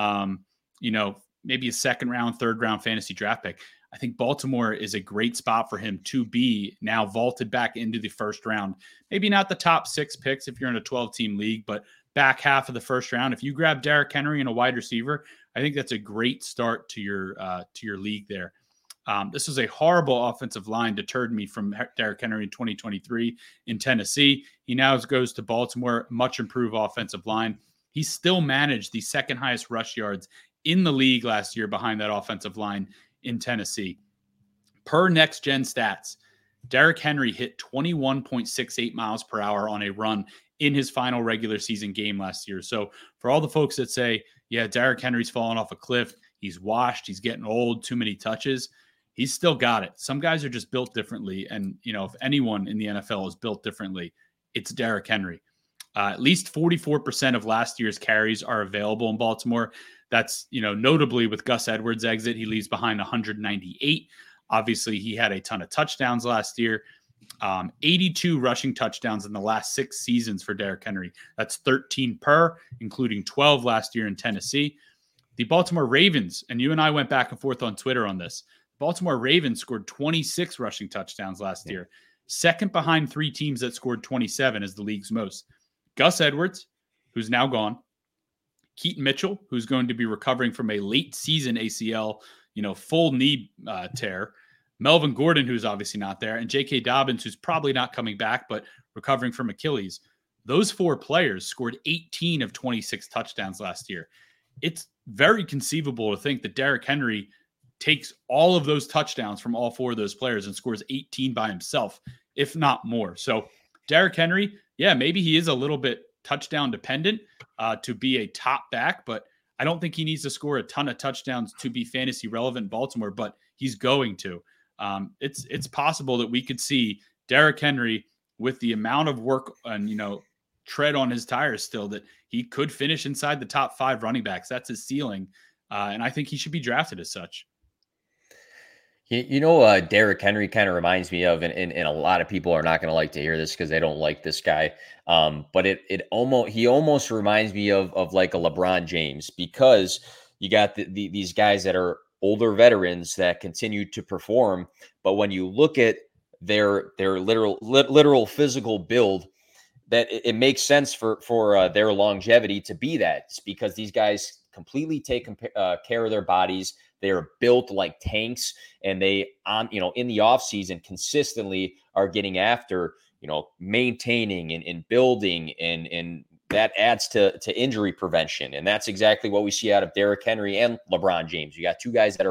maybe a second round, third round fantasy draft pick. I think Baltimore is a great spot for him to be now vaulted back into the first round. Maybe not the top 6 picks if you're in a 12-team league, but back half of the first round. If you grab Derrick Henry and a wide receiver, I think that's a great start to your league there. This was a horrible offensive line, deterred me from Derrick Henry in 2023 in Tennessee. He now goes to Baltimore, much improved offensive line. He still managed the second highest rush yards in the league last year behind that offensive line in Tennessee. Per Next Gen Stats, Derrick Henry hit 21.68 miles per hour on a run in his final regular season game last year. So for all the folks that say, yeah, Derrick Henry's fallen off a cliff, he's washed, he's getting old, too many touches, he's still got it. Some guys are just built differently. And, if anyone in the NFL is built differently, it's Derrick Henry. At least 44% of last year's carries are available in Baltimore. That's, notably with Gus Edwards' exit, he leaves behind 198. Obviously, he had a ton of touchdowns last year. 82 rushing touchdowns in the last 6 seasons for Derrick Henry. That's 13 per, including 12 last year in Tennessee. The Baltimore Ravens, and you and I went back and forth on Twitter on this, Baltimore Ravens scored 26 rushing touchdowns last year, second behind 3 teams that scored 27 as the league's most. Gus Edwards, who's now gone, Keaton Mitchell, who's going to be recovering from a late season ACL, full knee tear, Melvin Gordon, who's obviously not there, and J.K. Dobbins, who's probably not coming back, but recovering from Achilles. Those 4 players scored 18 of 26 touchdowns last year. It's very conceivable to think that Derrick Henry takes all of those touchdowns from all 4 of those players and scores 18 by himself, if not more. So Derrick Henry, yeah, maybe he is a little bit touchdown dependent to be a top back, but I don't think he needs to score a ton of touchdowns to be fantasy relevant in Baltimore, but he's going to. It's possible that we could see Derrick Henry with the amount of work and, tread on his tires still, that he could finish inside the top 5 running backs. That's his ceiling. And I think he should be drafted as such. Derrick Henry kind of reminds me of, and a lot of people are not going to like to hear this because they don't like this guy. But he almost reminds me of like a LeBron James, because you got these guys that are older veterans that continue to perform. But when you look at their literal physical build, that it makes sense for their longevity to be that. It's because these guys completely take care of their bodies. They are built like tanks, and they, in the offseason consistently are getting after, maintaining and building, and that adds to injury prevention. And that's exactly what we see out of Derrick Henry and LeBron James. You got 2 guys that are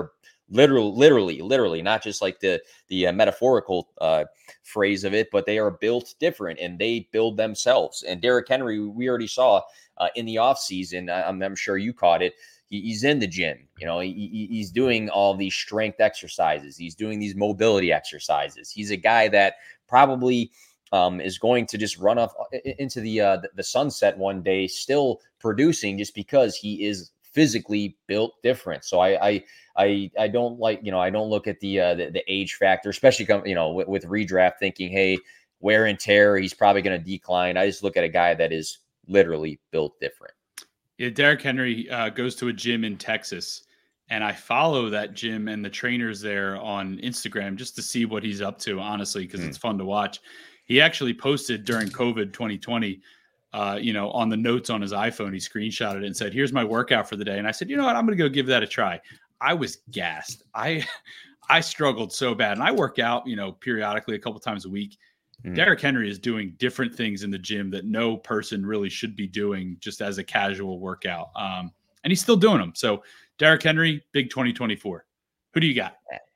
literally, not just like the metaphorical phrase of it, but they are built different and they build themselves. And Derrick Henry, we already saw in the offseason, I'm sure you caught it. He's in the gym, he's doing all these strength exercises. He's doing these mobility exercises. He's a guy that probably is going to just run off into the sunset one day, still producing, just because he is physically built different. So I don't like, I don't look at the age factor, especially with redraft, thinking, hey, wear and tear, he's probably going to decline. I just look at a guy that is literally built different. Yeah, Derrick Henry goes to a gym in Texas, and I follow that gym and the trainers there on Instagram just to see what he's up to, honestly, because it's fun to watch. He actually posted during COVID 2020, on the notes on his iPhone, he screenshotted it and said, "Here's my workout for the day." And I said, "You know what? I'm going to go give that a try." I was gassed. I struggled so bad, and I work out, periodically a couple times a week. Derrick Henry is doing different things in the gym that no person really should be doing just as a casual workout. And he's still doing them. So Derrick Henry, big 2024. Who do you got?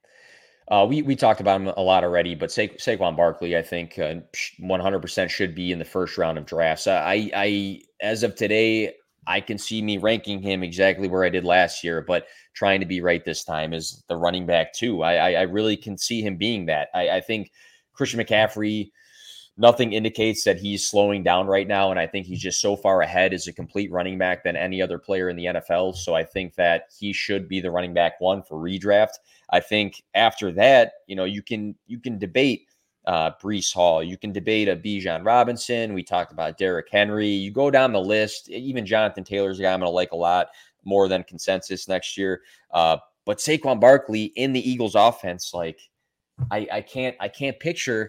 We talked about him a lot already, but Saquon Barkley, I think 100% should be in the first round of drafts. I as of today, I can see me ranking him exactly where I did last year, but trying to be right this time is the running back too. I really can see him being that. I think Christian McCaffrey, nothing indicates that he's slowing down right now, and I think he's just so far ahead as a complete running back than any other player in the NFL. So I think that he should be the running back one for redraft. I think after that, you can debate Breece Hall. You can debate a Bijan Robinson. We talked about Derrick Henry. You go down the list. Even Jonathan Taylor's a guy I'm going to like a lot more than consensus next year. But Saquon Barkley in the Eagles offense, like I can't picture,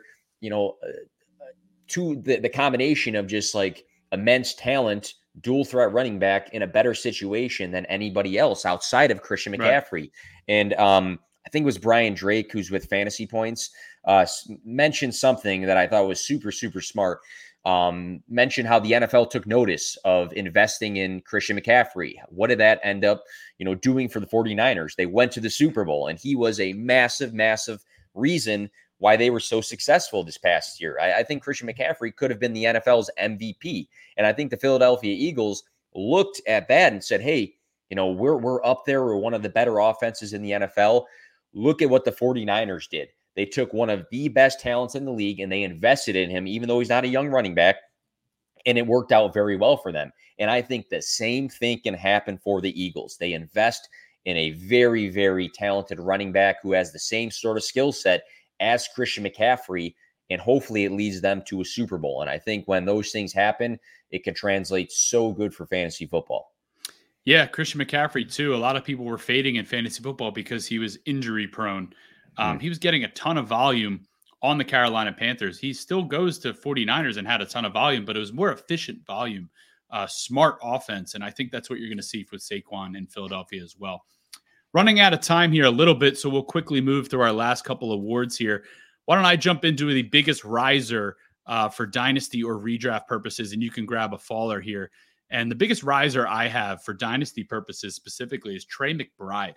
to the combination of just like immense talent, dual threat running back in a better situation than anybody else outside of Christian McCaffrey. Right. And I think it was Brian Drake, who's with Fantasy Points, mentioned something that I thought was super, super smart. Mentioned how the NFL took notice of investing in Christian McCaffrey. What did that end up, doing for the 49ers? They went to the Super Bowl, and he was a massive, massive reason why they were so successful this past year. I think Christian McCaffrey could have been the NFL's MVP. And I think the Philadelphia Eagles looked at that and said, hey, we're up there. We're one of the better offenses in the NFL. Look at what the 49ers did. They took one of the best talents in the league and they invested in him, even though he's not a young running back. And it worked out very well for them. And I think the same thing can happen for the Eagles. They invest in a very, very talented running back who has the same sort of skill set as Christian McCaffrey, and hopefully it leads them to a Super Bowl. And I think when those things happen, it can translate so good for fantasy football. Yeah, Christian McCaffrey too. A lot of people were fading in fantasy football because he was injury prone. He was getting a ton of volume on the Carolina Panthers. He still goes to 49ers and had a ton of volume, but it was more efficient volume, smart offense. And I think that's what you're going to see with Saquon in Philadelphia as well. Running out of time here a little bit, so we'll quickly move through our last couple of awards here. Why don't I jump into the biggest riser for dynasty or redraft purposes, and you can grab a faller here. And the biggest riser I have for dynasty purposes specifically is Trey McBride,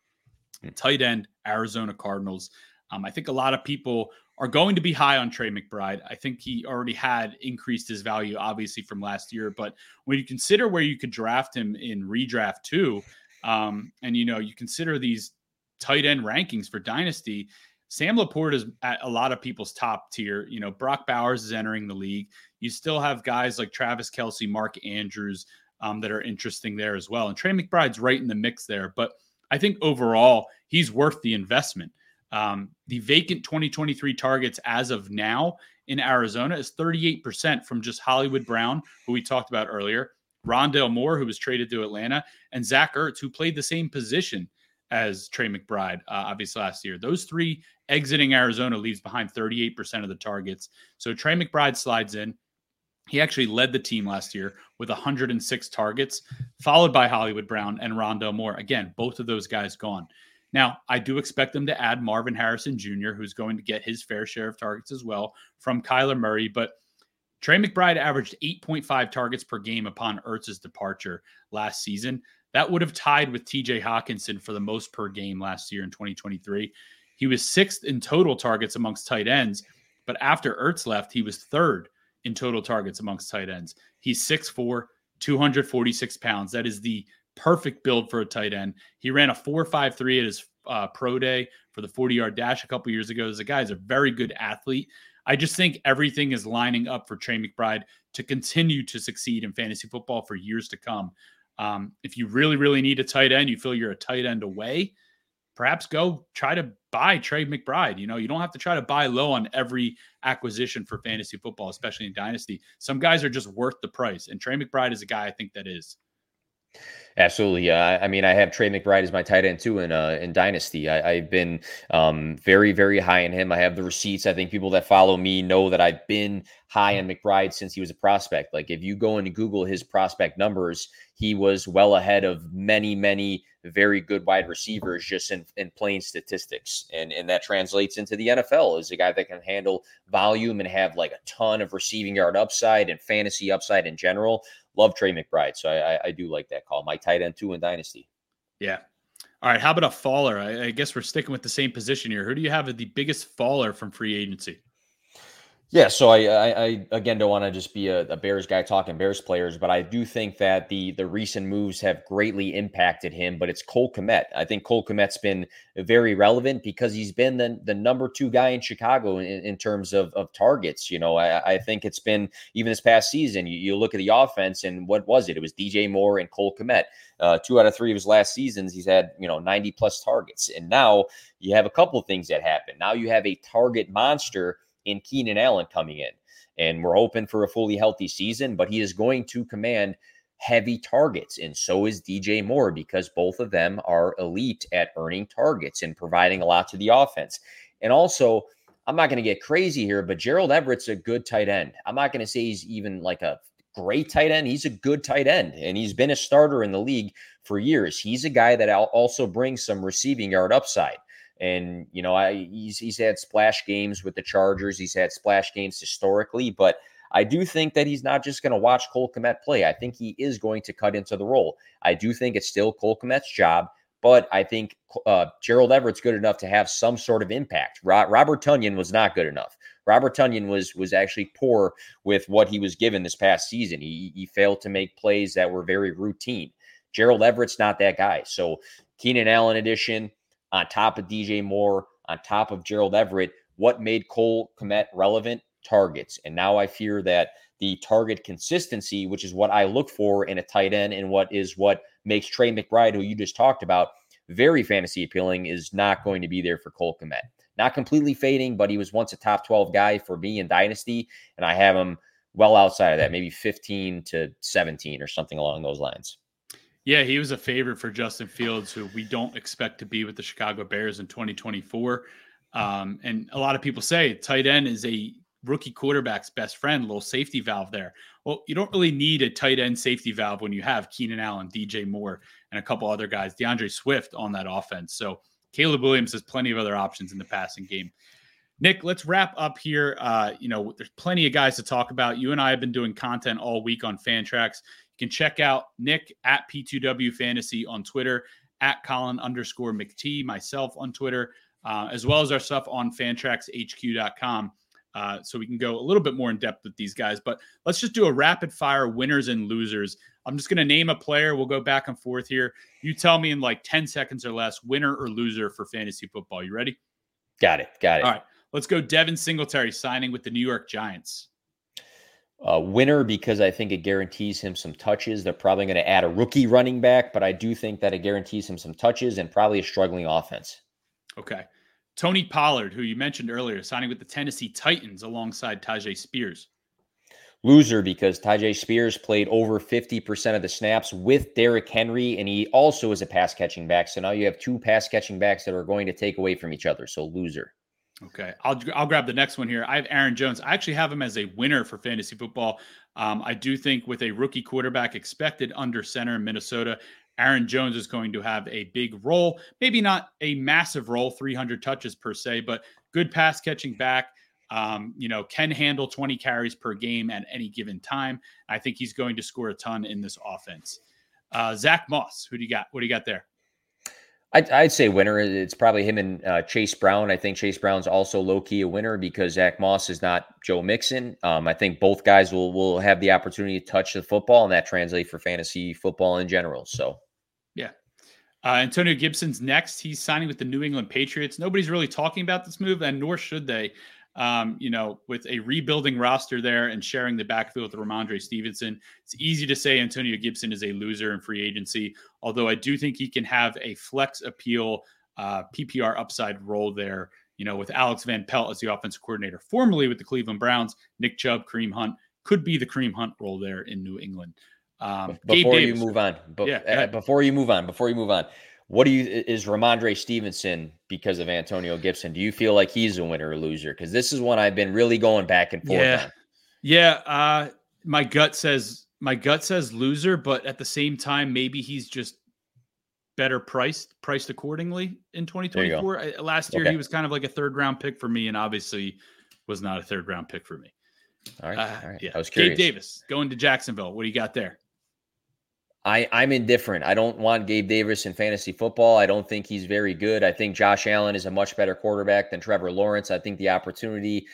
tight end, Arizona Cardinals. I think a lot of people are going to be high on Trey McBride. I think he already had increased his value, obviously, from last year. But when you consider where you could draft him in redraft too, and you consider these tight end rankings for dynasty, Sam Laporte is at a lot of people's top tier. Brock Bowers is entering the league. You still have guys like Travis Kelce, Mark Andrews that are interesting there as well. And Trey McBride's right in the mix there. But I think overall, he's worth the investment. The vacant 2023 targets as of now in Arizona is 38% from just Hollywood Brown, who we talked about earlier, Rondale Moore, who was traded to Atlanta, and Zach Ertz, who played the same position as Trey McBride, obviously last year. Those three exiting Arizona leaves behind 38% of the targets. So Trey McBride slides in. He actually led the team last year with 106 targets, followed by Hollywood Brown and Rondale Moore. Again, both of those guys gone. Now, I do expect them to add Marvin Harrison Jr., who's going to get his fair share of targets as well from Kyler Murray, but Trey McBride averaged 8.5 targets per game upon Ertz's departure last season. That would have tied with TJ Hawkinson for the most per game last year in 2023. He was 6th in total targets amongst tight ends, but after Ertz left, he was 3rd in total targets amongst tight ends. He's 6'4", 246 pounds. That is the perfect build for a tight end. He ran a 4.53 at his pro day for the 40-yard dash a couple years ago. The guy is a very good athlete. I just think everything is lining up for Trey McBride to continue to succeed in fantasy football for years to come. If you really, really need a tight end, you feel you're a tight end away, perhaps go try to buy Trey McBride. You don't have to try to buy low on every acquisition for fantasy football, especially in Dynasty. Some guys are just worth the price, and Trey McBride is a guy I think that is. Absolutely. I mean, I have Trey McBride as my tight end too in Dynasty. I've been very, very high in him. I have the receipts. I think people that follow me know that I've been high on McBride since he was a prospect. Like if you go and Google his prospect numbers, he was well ahead of many, many very good wide receivers just in plain statistics. And that translates into the NFL as a guy that can handle volume and have like a ton of receiving yard upside and fantasy upside in general. Love Trey McBride. So I do like that call. My tight end too in Dynasty. Yeah. All right. How about a faller? I guess we're sticking with the same position here. Who do you have as the biggest faller from free agency? Yeah, so I again don't want to just be a Bears guy talking Bears players, but I do think that the recent moves have greatly impacted him. But it's Cole Kmet. I think Cole Kmet's been very relevant because he's been the number 2 guy in Chicago in terms of targets. I think it's been even this past season. You look at the offense and what was it? It was DJ Moore and Cole Kmet. 2 out of 3 of his last seasons, he's had 90 plus targets, and now you have a couple of things that happen. Now you have a target monster in Keenan Allen coming in. And we're hoping for a fully healthy season, but he is going to command heavy targets. And so is DJ Moore because both of them are elite at earning targets and providing a lot to the offense. And also, I'm not going to get crazy here, but Gerald Everett's a good tight end. I'm not going to say he's even like a great tight end. He's a good tight end, and he's been a starter in the league for years. He's a guy that also brings some receiving yard upside. And, he's had splash games with the Chargers. He's had splash games historically, but I do think that he's not just going to watch Cole Kmet play. I think he is going to cut into the role. I do think it's still Cole Kmet's job, but I think Gerald Everett's good enough to have some sort of impact. Robert Tonyan was not good enough. Robert Tonyan was actually poor with what he was given this past season. He failed to make plays that were very routine. Gerald Everett's not that guy. So Keenan Allen edition, on top of DJ Moore, on top of Gerald Everett, what made Cole Kmet relevant? Targets. And now I fear that the target consistency, which is what I look for in a tight end and what makes Trey McBride, who you just talked about, very fantasy appealing, is not going to be there for Cole Kmet. Not completely fading, but he was once a top 12 guy for me in Dynasty, and I have him well outside of that, maybe 15 to 17 or something along those lines. Yeah, he was a favorite for Justin Fields, who we don't expect to be with the Chicago Bears in 2024. And a lot of people say tight end is a rookie quarterback's best friend, little safety valve there. Well, you don't really need a tight end safety valve when you have Keenan Allen, DJ Moore, and a couple other guys, DeAndre Swift on that offense. So Caleb Williams has plenty of other options in the passing game. Nick, let's wrap up here. There's plenty of guys to talk about. You and I have been doing content all week on Fantrax. You can check out Nick at P2W Fantasy on Twitter, at Colin_McT, myself on Twitter, as well as our stuff on FantraxHQ.com. So we can go a little bit more in depth with these guys. But let's just do a rapid fire winners and losers. I'm just going to name a player. We'll go back and forth here. You tell me in like 10 seconds or less, winner or loser for fantasy football. You ready? Got it. All right. Let's go Devin Singletary signing with the New York Giants. Winner because I think it guarantees him some touches. They're probably going to add a rookie running back, but I do think that it guarantees him some touches and probably a struggling offense. Okay. Tony Pollard, who you mentioned earlier, signing with the Tennessee Titans alongside Tyjae Spears. Loser because Tyjae Spears played over 50% of the snaps with Derrick Henry, and he also is a pass-catching back. So now you have 2 pass-catching backs that are going to take away from each other. So loser. Okay, I'll grab the next one here. I have Aaron Jones. I actually have him as a winner for fantasy football. I do think with a rookie quarterback expected under center in Minnesota, Aaron Jones is going to have a big role. Maybe not a massive role, 300 touches per se, but good pass catching back. Can handle 20 carries per game at any given time. I think he's going to score a ton in this offense. Zach Moss, who do you got? What do you got there? I'd say winner. It's probably him and Chase Brown. I think Chase Brown's also low-key a winner because Zach Moss is not Joe Mixon. I think both guys will have the opportunity to touch the football, and that translates for fantasy football in general. So, yeah. Antonio Gibson's next. He's signing with the New England Patriots. Nobody's really talking about this move, and nor should they. With a rebuilding roster there and sharing the backfield with Ramondre Stevenson, it's easy to say Antonio Gibson is a loser in free agency, although I do think he can have a flex appeal, PPR upside role there, with Alex Van Pelt as the offensive coordinator, formerly with the Cleveland Browns. Nick Chubb, Kareem Hunt could be the Kareem Hunt role there in New England. Before you move on, what is Ramondre Stevenson because of Antonio Gibson? Do you feel like he's a winner or loser? Because this is one I've been really going back and forth on. Yeah. My gut says loser, but at the same time, maybe he's just better priced accordingly in 2024. Last year, He was kind of like a third round pick for me, and obviously was not a third round pick for me. All right. Yeah. I was curious. Gabe Davis going to Jacksonville. What do you got there? I'm indifferent. I don't want Gabe Davis in fantasy football. I don't think he's very good. I think Josh Allen is a much better quarterback than Trevor Lawrence. I think the opportunity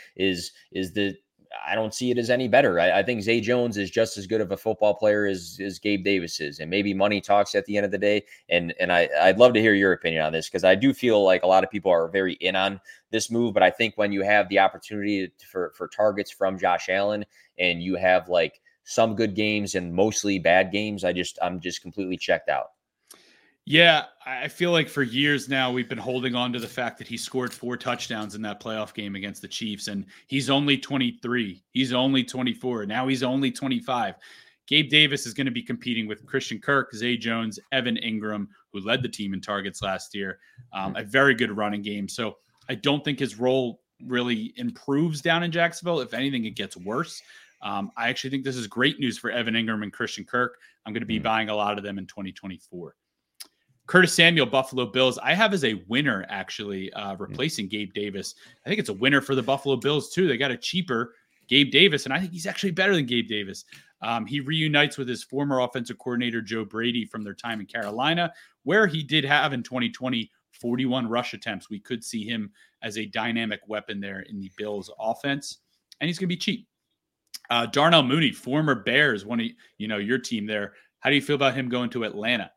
I don't see it as any better. I think Zay Jones is just as good of a football player as Gabe Davis is. And maybe money talks at the end of the day. And I'd love to hear your opinion on this because I do feel like a lot of people are very in on this move. But I think when you have the opportunity for targets from Josh Allen and you have like some good games and mostly bad games, I'm just completely checked out. Yeah, I feel like for years now we've been holding on to the fact that he scored 4 touchdowns in that playoff game against the Chiefs, and he's only 23. He's only 24. Now he's only 25. Gabe Davis is going to be competing with Christian Kirk, Zay Jones, Evan Ingram, who led the team in targets last year, a very good running game. So I don't think his role really improves down in Jacksonville. If anything, it gets worse. I actually think this is great news for Evan Ingram and Christian Kirk. I'm going to be buying a lot of them in 2024. Curtis Samuel, Buffalo Bills. I have as a winner, actually, replacing Gabe Davis. I think it's a winner for the Buffalo Bills, too. They got a cheaper Gabe Davis, and I think he's actually better than Gabe Davis. He reunites with his former offensive coordinator, Joe Brady, from their time in Carolina, where he did have in 2020 41 rush attempts. We could see him as a dynamic weapon there in the Bills offense, and he's going to be cheap. Darnell Mooney, former Bears, one of your team there. How do you feel about him going to Atlanta?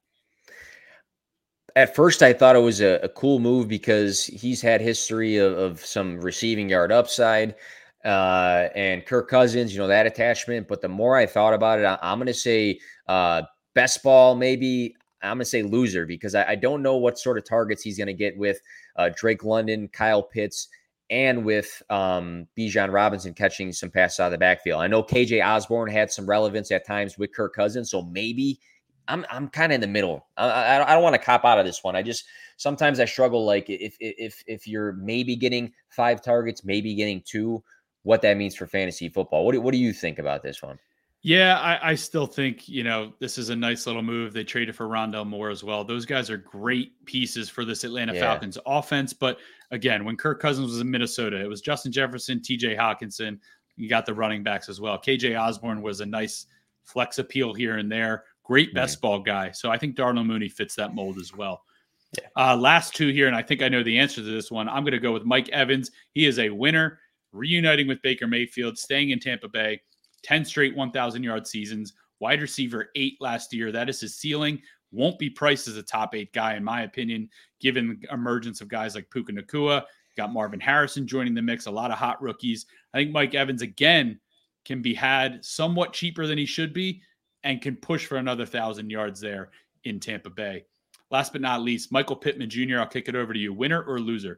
At first, I thought it was a cool move because he's had history of some receiving yard upside and Kirk Cousins, that attachment. But the more I thought about it, I'm going to say best ball, maybe. I'm going to say loser because I don't know what sort of targets he's going to get with Drake London, Kyle Pitts, and with Bijan Robinson catching some passes out of the backfield. I know KJ Osborne had some relevance at times with Kirk Cousins, so maybe I'm kind of in the middle. I don't want to cop out of this one. Sometimes I struggle, like if you're maybe getting 5 targets, maybe getting 2, what that means for fantasy football. What do you think about this one? Yeah, I still think, this is a nice little move. They traded for Rondale Moore as well. Those guys are great pieces for this Atlanta Falcons offense. But again, when Kirk Cousins was in Minnesota, it was Justin Jefferson, TJ Hawkinson. You got the running backs as well. KJ Osborne was a nice flex appeal here and there. Great best ball guy. So I think Darnell Mooney fits that mold as well. Yeah. Last 2 here, and I think I know the answer to this one. I'm going to go with Mike Evans. He is a winner, reuniting with Baker Mayfield, staying in Tampa Bay, 10 straight 1,000-yard seasons, wide receiver 8 last year. That is his ceiling. Won't be priced as a top 8 guy, in my opinion, given the emergence of guys like Puka Nacua. Got Marvin Harrison joining the mix, a lot of hot rookies. I think Mike Evans, again, can be had somewhat cheaper than he should be, and can push for another 1,000 yards there in Tampa Bay. Last but not least, Michael Pittman Jr., I'll kick it over to you. Winner or loser?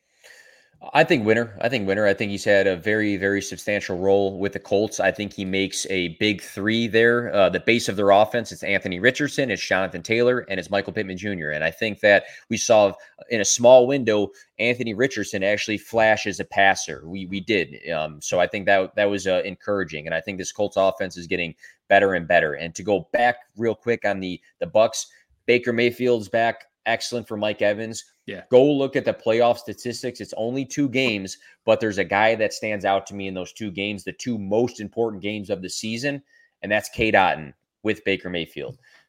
I think winner. I think he's had a very, very substantial role with the Colts. I think he makes a big 3 there. The base of their offense, it's Anthony Richardson, it's Jonathan Taylor, and it's Michael Pittman Jr. And I think that we saw in a small window, Anthony Richardson actually flash as a passer. We did. So I think that was encouraging. And I think this Colts offense is getting better and better. And to go back real quick on the Bucs, Baker Mayfield's back. Excellent for Mike Evans. Yeah. Go look at the playoff statistics. It's only 2 games, but there's a guy that stands out to me in those 2 games, the 2 most important games of the season, and that's Cade Otton with Baker Mayfield.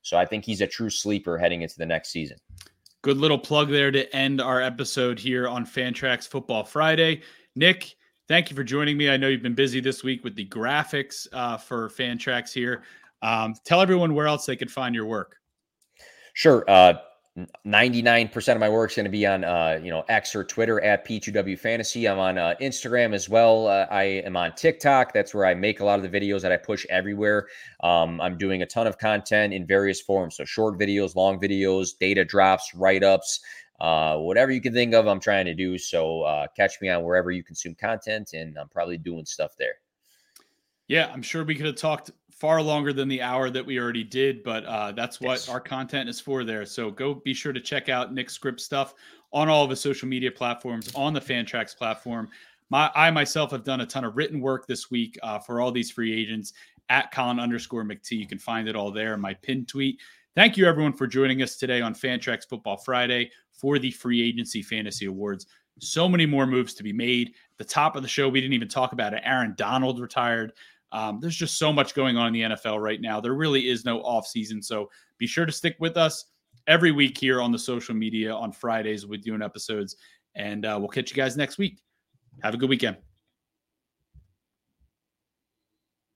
So I think he's a true sleeper heading into the next season. Good little plug there to end our episode here on Fantrax Football Friday. Nick, thank you for joining me. I know you've been busy this week with the graphics for Fantrax here. Tell everyone where else they can find your work. Sure. 99% of my work is going to be on, X or Twitter at P2W Fantasy. I'm on Instagram as well. I am on TikTok. That's where I make a lot of the videos that I push everywhere. I'm doing a ton of content in various forms. So short videos, long videos, data drops, write-ups, whatever you can think of, I'm trying to do. So catch me on wherever you consume content, and I'm probably doing stuff there. Yeah, I'm sure we could have talked far longer than the hour that we already did, but that's what our content is for there. So go be sure to check out Nick's script stuff on all of his social media platforms, on the Fantrax platform. I myself have done a ton of written work this week for all these free agents at Colin_McT. You can find it all there in my pinned tweet. Thank you, everyone, for joining us today on Fantrax Football Friday for the Free Agency Fantasy Awards. So many more moves to be made. At the top of the show, we didn't even talk about it. Aaron Donald retired. There's just so much going on in the NFL right now. There really is no off season. So be sure to stick with us every week here on the social media on Fridays with doing episodes. And we'll catch you guys next week. Have a good weekend.